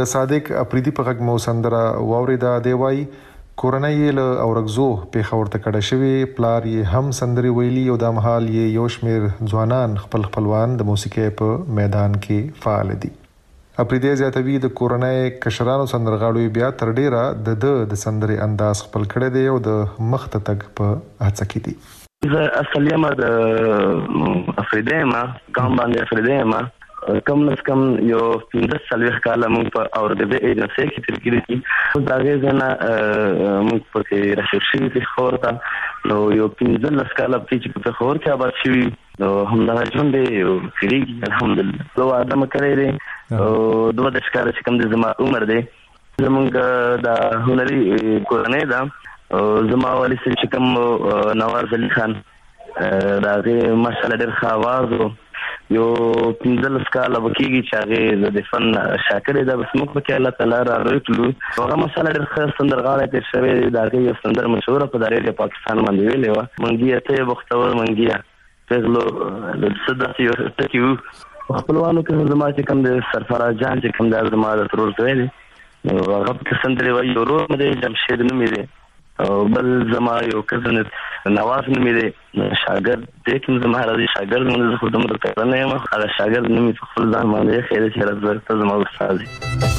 د صادق اپریدي په غږ مو سندره واوریدا دی وای کورنۍ له اورغزو په خبرته کډه شوی پلار یې هم سندري ویلي او د محل یې یو شمیر ځوانان خپلوان د موسیقي په میدان کې فعال دي. اپریدي زیاتوي د کورنۍ کشرانو سندرغاړو بیا تر ډیره د سندري انداز خپل کړی دی او د مخته تک په هڅه کې دي. زه اصلي ما د افریدي ما کوم باندې افریدي ما کم نس کم یو 15 سالوخ کاله موږ په اورګه ایجنسی کې تر کې دي دا غوښنه موږ په کې راشي په خورتا نو یو 15 کاله چې په خور کې آباد شوی نو هم دا ژوند دی کړي الحمدلله نو ادم کړی دی او دوه د ښکار چې کم د زما عمر دی زمونږ د هنري کورنۍ دا زما والي چې کوم نواز علي خان دا غي ماشاءالله ډېر ښه आवाज یو 15 کال وکیږي چې هغه د فن شاکر دی بس موږ په کې الله تعالی راوړو هغه ماشاءالله ډېر ښه سندرغاړی تر شوی دا غي یو سندر مشهور په دایره پاکستان باندې ویلې و منګیا ته وختور منګیا فزلو د صدق یو تکیو خپلوانو کې زما چې کوم د سرفراز جان چې کوم د زما د ترور ویلي هغه په سندري وایي ورو مې جمشید نومې دی او بل زما یو کزن نواز نومې دی شاګرد دې کوم زما راځي شاګرد مونږ خو دومره کړه نه یم هغه شاګرد نومې په خپل ځان باندې خیر چې راځي زما استاد دی.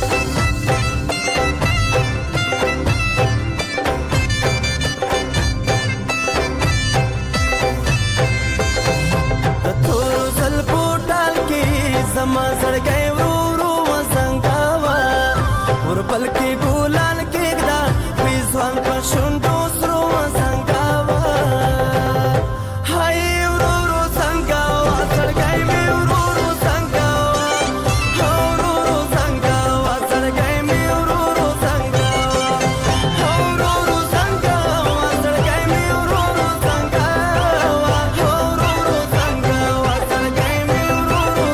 زما زړګي ورو وسنګاوا ورپل کې ګولان کېږدا وې ځوان په شونډو سرو وسنګاوا هاي ورو سنګاوا زړګي مې ورو سنګاوا ورو سنګاوا زړګي مې ورو سنګاوا ورو سنګاوا زړګي مې ورو سنګاوا ورو سنګاوا زړګي مې ورو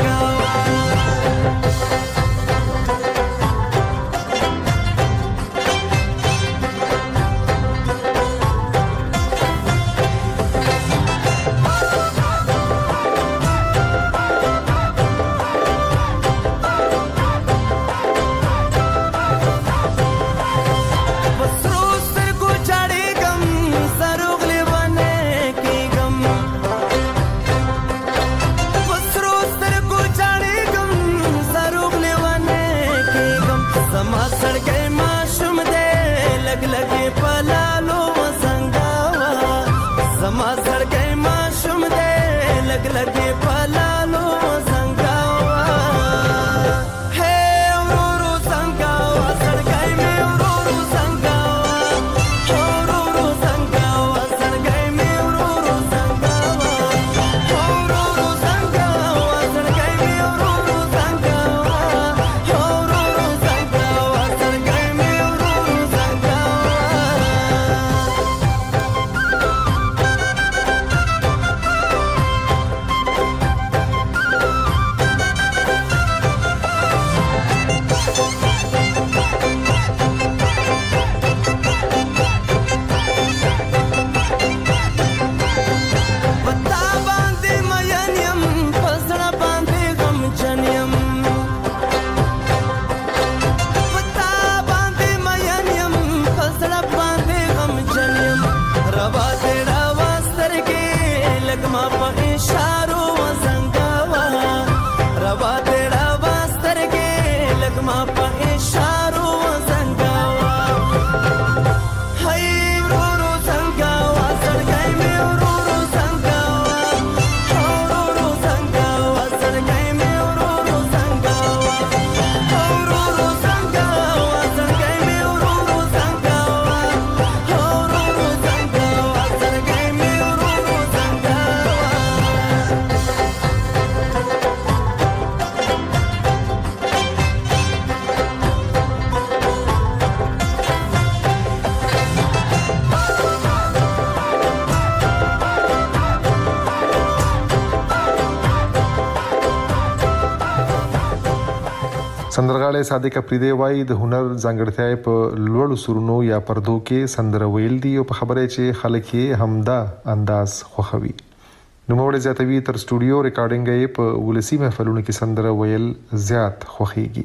سندرغاړی صادق اپریدي وایي د هنر ځانګړتیا په لوړو سرونو یا پردو کې سندره ویل دي او په خبره چې خلک یې همدا انداز خوښوي. نوموړی زیاتوي تر سټوډیو ریکارډینګ یې په ولسی محفلونو کې سندره ویل زیات خوښيږي.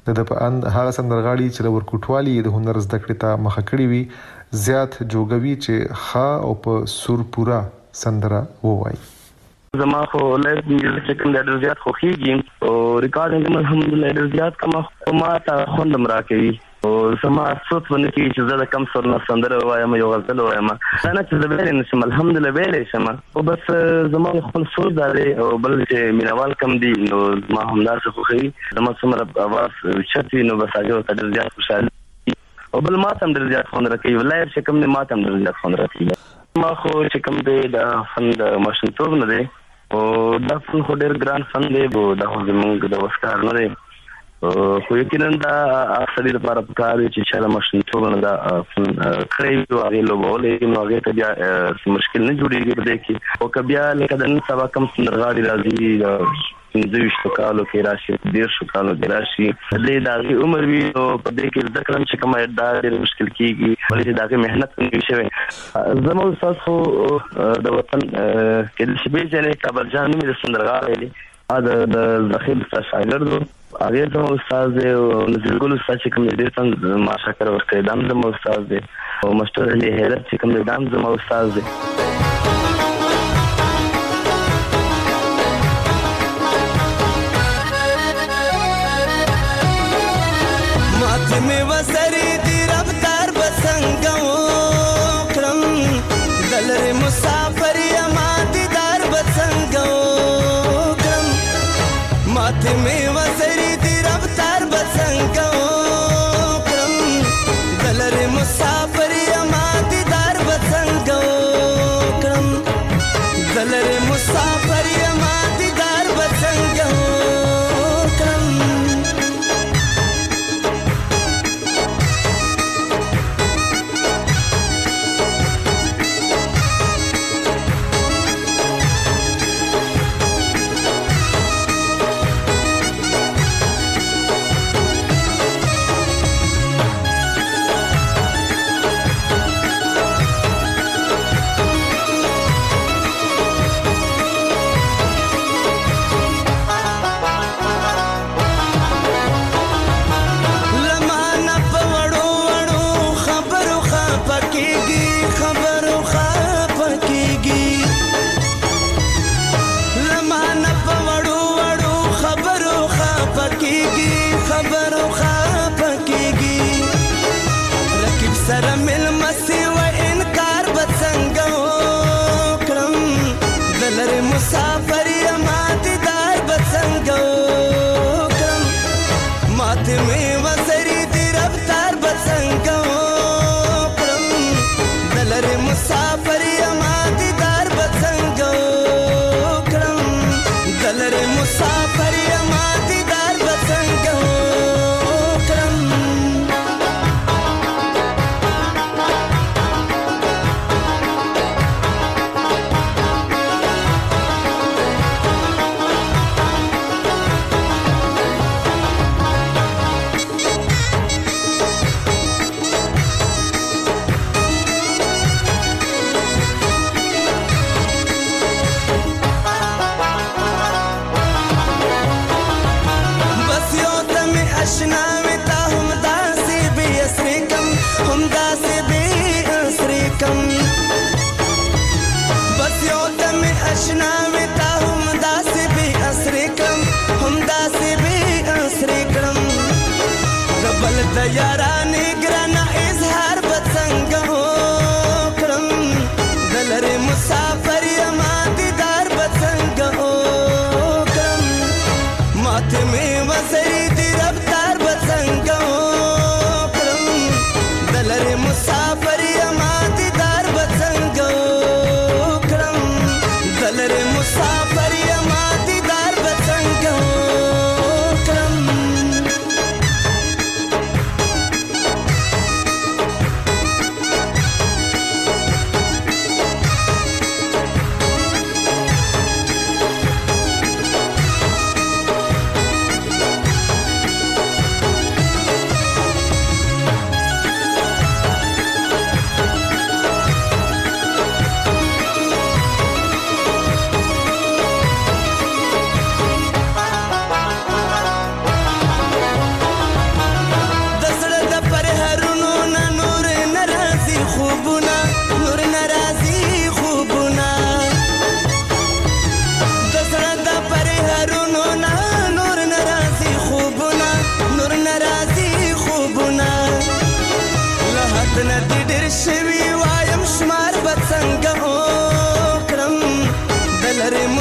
د په اند هغه سندرغاړي چې ورکوټوالي د هنر زده کړې ته مخه کړی وي زیات جوګوي چې خا او په سور پورا سندره ووایي. زما خو لایف میوزیک چې کوم ډېر زیات خوښیږي او ریکارډینګ الحمدلله ډېر زیات کوم ما ته خوندم راکوي او زما افسوس ونه کیږي چې زه د کم سر نه سندره وایم یو غزل وایم دا نه چې زه ویلی نشم الحمدلله ویلی شم خو بس زما خپل سوچ دا دی او بل چې مینوال کم دي نو زما همداسې خوښوي زما څومره اواز اوچت وي نو بس هغې ورته ډېر زیات خوشحالي او بل ما ته هم ډېر زیات خوند راکوي لایف چې کوم دی ما ته هم ډېر زیات خوند راکوي. ما خو چې کوم دی د فن د ماشومتوب نه دی او دا فن خو ډېر ګران فن دی دا خو زموږ د وس کار نه دی خو یقینا دا اکثري لپاره پکار دی چې چا د ماشومتوب نه دا فن کړی وي او هغې لوبولی نو هغې ته بیا مشکل نه جوړېږي په دې کې او که بیا لکه د نن سبا کم سندرغاړي راځي 15 کالو کې راشي 13 کالو کې راشي د هغې عمر وي نو په دې کې زده کړم چې کومه دا ډېر مشکل کېږي ولې چې د هغې محنت نه وي شوی. زما استاد خو د وطن کېدل شي پېژنې کابل جان نوم یې د سندرغاړی دی د ذخیر استاد شاګرد و هغې زما استاد دی او نظیر ګل استاد چې کوم دی ډېر څنګ ما شکر ورکوي دا هم زما استاد دی او مشتر علي حیرت چې کوم دی دا هم زما استاد دی. में वसरी दी रफ्तार बसंगो क्रम दलरे मुसाफर यमादीदार बसंगो क्रम माथे में वसरी दी रफ्तार बसंगो क्रम दलरे मुसाफर यमादीदार बसंगो क्रम दलरे मुसाफर यमादीदार बसंगो क्रम. سره مل مسی و انکار بڅنګو کړم دلر مسافر یما دیدار بڅنګو کړم ماته می وسری دی رفتار بڅنګو کړم دلر مسافر یما دیدار بڅنګو کړم دلر مسافر یما دیدار بڅنګو यारानी ग्राना इजहार बचंगो क्रम दलरे मुसाफर यमा दीदार बचंगो क्रम माथे में वसरी दी रफ्तार बचंगो क्रम दलरे मुसाफर यमा दीदार बचंगो क्रम दलरे मुसाफर यमा दीदार बचंगो क्रम.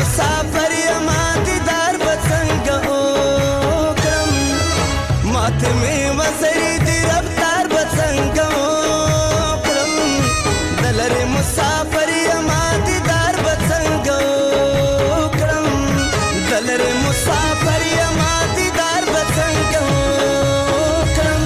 مسافر یما دیدار بڅنګ وکړم ماته می وزري دی رفتار بڅنګ وکړم دلری مسافر یما دیدار بڅنګ وکړم دلری مسافر یما دیدار بڅنګ وکړم.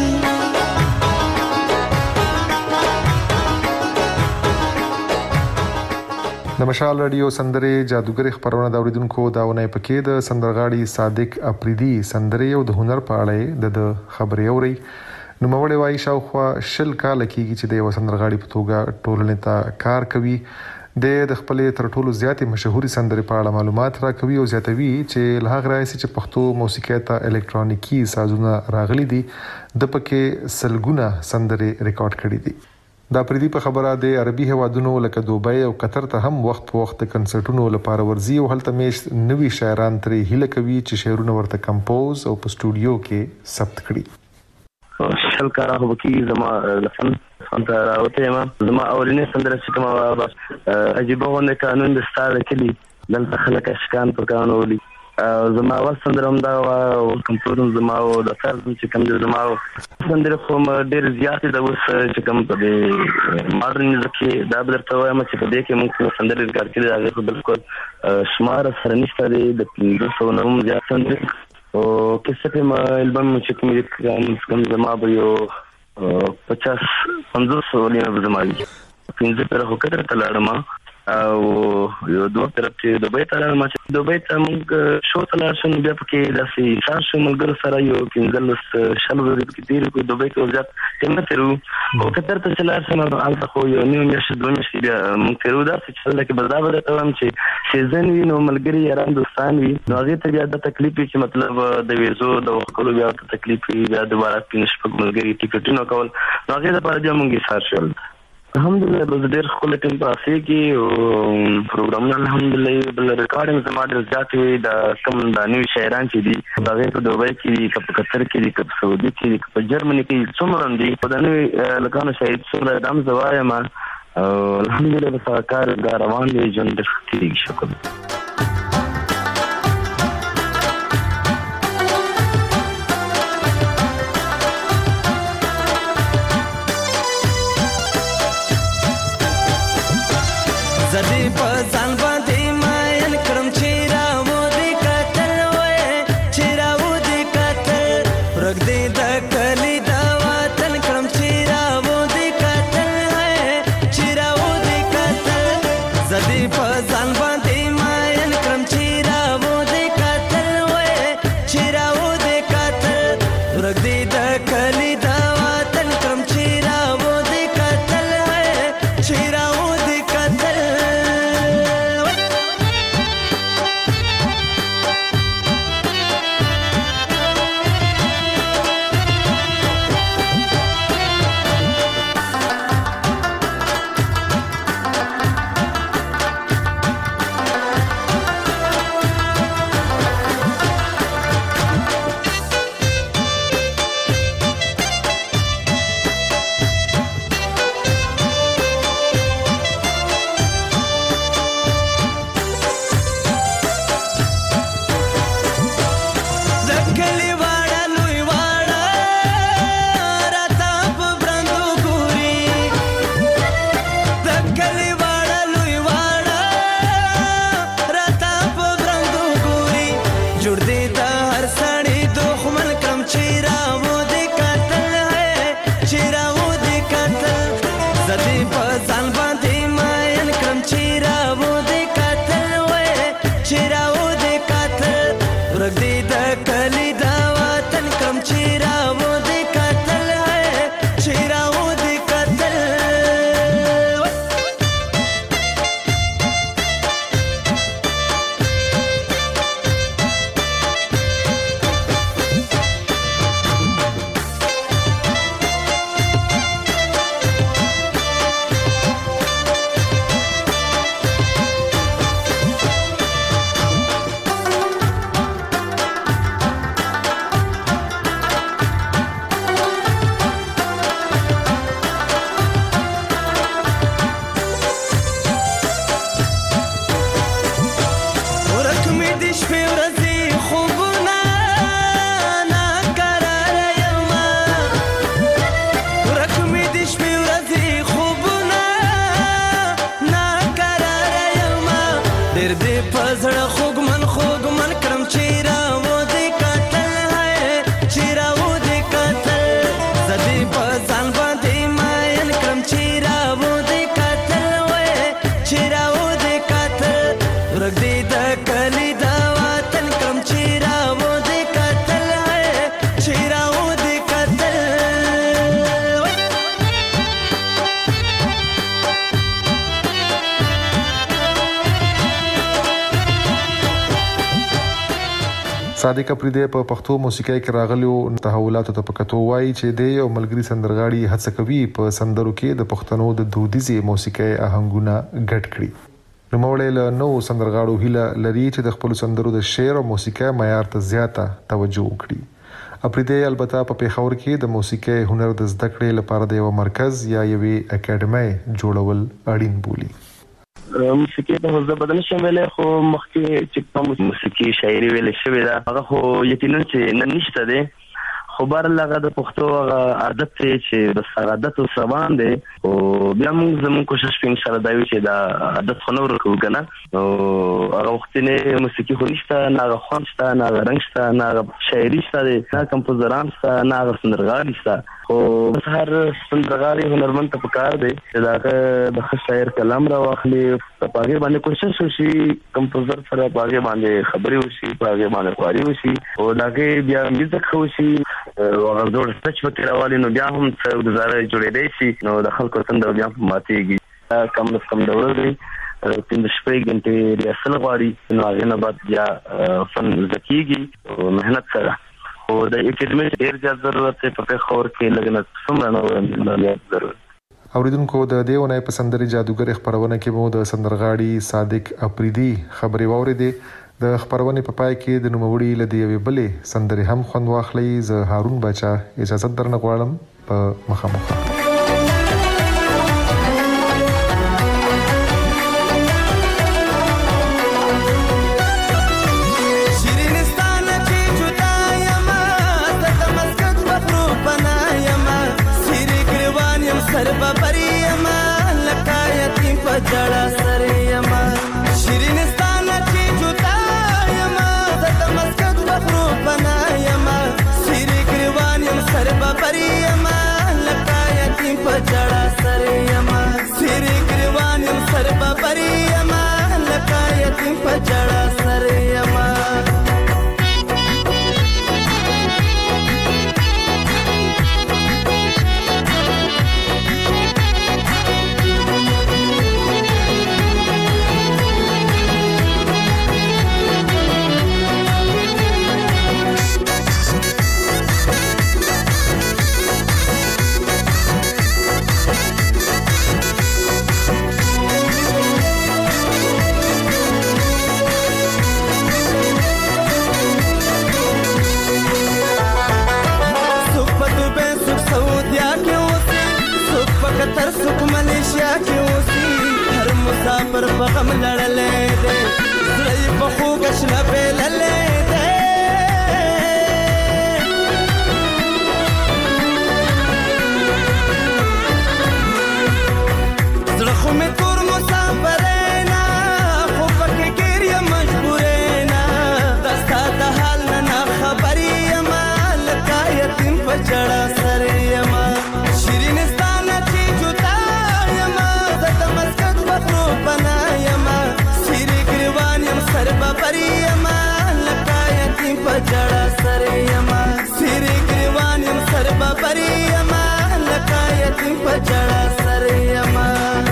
د مشال رادیو سندرې جادوګر خبرونه د اوریدونکو داونه پکې د سندرغاړي صادق اپریدي سندرې او د هنر په اړه د خبرې اوري نو مولوي وای شاوخوا شل کال کېږي چې د یو سندرغاړي په توګه ټولنې ته کار کوي د خپل تر ټولو زیاتې مشهوري سندرې په اړه معلومات راکوي او زیاتوي چې له هغه راځي چې پښتو موسیقي ته الکترونیکي سازونه راغلي دي د پکې سلګونه سندرې ریکارډ کړي دي. دا پردي په خبره د عربي هوادونو لکه دوبۍ او قطر ته هم وخت په وخت کنسرټونو لپاره ورځي او هلته میش نوي شاعران ترې هیله کوي چې شعرونه ورته کمپوز او په سټوډیو کې ثبت کړي. شل کار هغه کی زما لفن څنګه راوته ما زما اولینې سندره چې کومه عجیب غونډه قانون د ستاره کلی دلته خلک اشکان په قانونولي زما اول سندره هم دا او کمپوزم زما او د فرض چې کوم زما سندره کوم ډېر زیات د اوس چې کوم په ماډرن ځکه دا درته وایم چې په دې کې موږ سندره ریکارډ کړې هغه بالکل شمار سره نشته د 200 نوم زیات سندره او کیسه په البم چې کوم زما به یو 50-50 ولې زما دي پنځه پر هوکړه تلاړم او یو دوه طرف چې دوبۍ ته راځم چې دوبۍ ته موږ شو تلار شو بیا پکې داسې شاشو ملګرو سره یو کینځلس شلو ورځې کې تیر کو دوبۍ کې ورځ څنګه تیرو او کتر ته چلار سم البته خو یو نیو میاشت دوه میاشتې بیا موږ تیرو داسې چې لکه بدابه ته هم چې سیزن وی نو ملګری یاران دوستان وی نو هغه ته بیا د تکلیف چې مطلب د ویزو د وکولو بیا د تکلیف بیا دوباره پینش په ملګری ټیکټونو کول نو هغه لپاره بیا موږ یې سار شول. الحمدلله د ډېر خپل ټیم په اساس کې او پروګرامونه الحمدلله بل ریکارډینګ زما ډېر زیات وي د کم د نوي شاعران چې دي هغه په دوبۍ کې دي په قطر کې دي په سعودي کې دي په جرمني کې څومره دي په نوي لکانو شاعر څومره دم زوایم او الحمدلله په کار روان دي ژوند ډېر ښه شکر. زدی په ځان باندې ماین کړم چې راو دې کتل وې چې راو دې کتل رګ دې د کلی دا وطن کړم چې راو دې کتل وې چې راو دې کتل زدی په ځان باندې ماین پزړه خوګمن خوګمن کرم چیرا و دې قاتل ہے چیرا و دې قاتل زدي په ځان باندې ماین کرم چیرا و دې قاتل وې چیرا و دې قاتل ورګ دې د کلی دا وطن کرم چیرا و دې قاتل ہے چیرا و دې قاتل صادق اپریدی په پښتو موسیقۍ کې راغلو تحولاتو ته پکتو وایي چې د یو ملګری سندرغاړي هڅه کوي په سندرو کې د پښتنو د دودیزي موسیقۍ آهنګونه ګډ کړي. نو موړل نو سندرغاړو هیله لري چې د خپل سندرو د شعر او موسیقۍ معیار ته زیاته توجه وکړي. اپریدی البته په پیښور کې د موسیقۍ هنر د زده کړې لپاره د یو مرکز یا یوې اکیډمۍ جوړول اړین بولي. موسیقي د حوزه بدل شامل خو مخکې چې کوم موسیقي شاعري ویل شوی دا هغه خو یقینا چې نشته دی خو بار لغه د پښتو عادت چې د سعادت او سبان دی او بیا موږ زموږ کوشش په ان شاء الله دا وی چې دا عادت خنور کوو کنه او هغه وخت نه موسیقي خو نشته نه خوان شته نه رنگ شته نه شاعري شته نه کمپوزران شته نه سندرغاړي شته او هر سندرغاړي هنرمند ته پکار دی چې دا د شاعر کلام را واخلي په هغه باندې کوشش وشي کمپوزر سره په هغه باندې خبري وشي په هغه باندې خواري وشي او داګه بیا میوزیک وشي او هغه جوړ سټچ وکړي راوالي نو بیا هم څه د زاره جوړې دی شي نو د خلکو څنګه بیا ماتيږي کم ډول دی تین شپې غنټې ریاست غواړي نو هغه نه بعد بیا فن زکیږي او مهنت سره او د اکیډمي ډیر ضرورت په خور کې لګنه څومره نو ضرورت. اوریدونکو د دیونه په سندري جادوګر خبرونه کې مو د سندرغاړي صادق اپریدي خبري واوریدې. د خبرونه په پای کې د نوموړي لدی وی بلې سندري هم خوند واخلي. زه هارون بچا اجازه درنه غواړم په مخامخ. سر ببریما لکایتی پجڑا سریما شیرینستان کی جوتایما زد مسکت بخرو بنایما سیری گریوانیم سر ببریما لکایتی پجڑا سریما سیری گریوانیم سر ببریما لکایتی پجڑا سریما قطر سوک ملیشیا کی اوسی ہر مسافر بغم لڑلے دے زرعی بخو گشنا پہ للے دے زرخو میں تور مسافرینا خوبک گیری مجبورینا دستا دحال نا خبری اما لکا یتیم پچڑا سری اما شیرینستان بنایما سیری گریوانیم سر ببریما لکایتی پجڑا سریما سیری گریوانیم سر ببریما لکایتی پجڑا سریما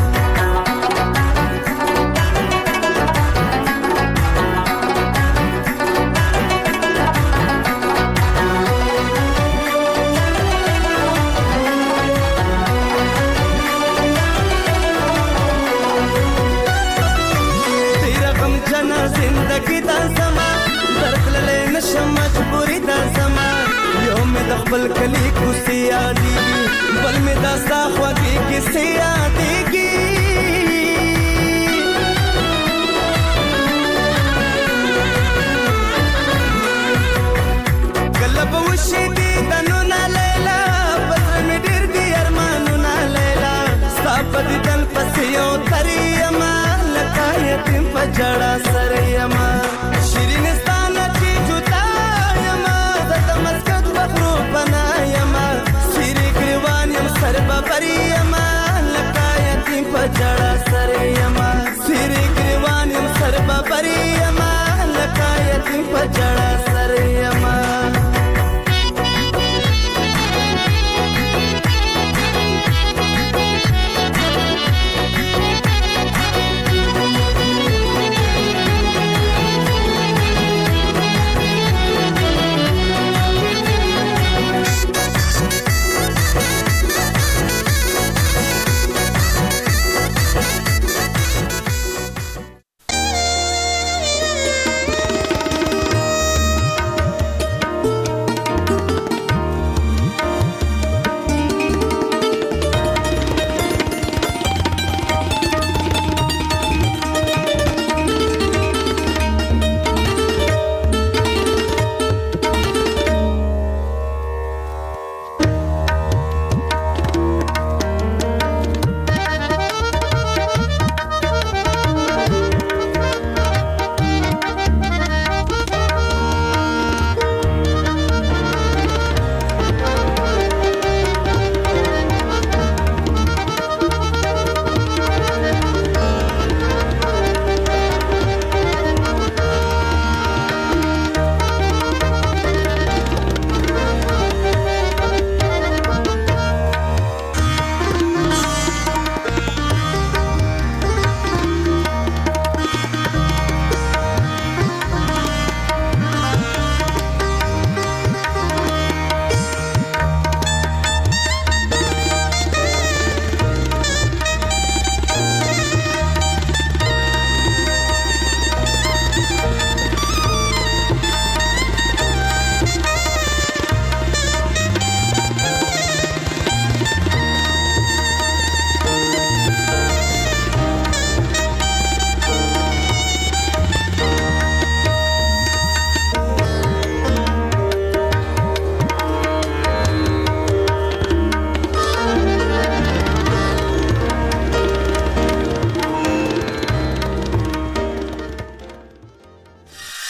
زندگی دا زما درکللې نشم مجبوری دا زما یو مې د خپل کلی کوسي یادېږي بل مې دا ستا خوږې کیسې یادېږي کله به وشي دیدنونه لیلا په زړه مې ډېر دي ارمانونه لیلا ستا په دیدن پسې یو تر یمه لکه یتیم پجړا سره یما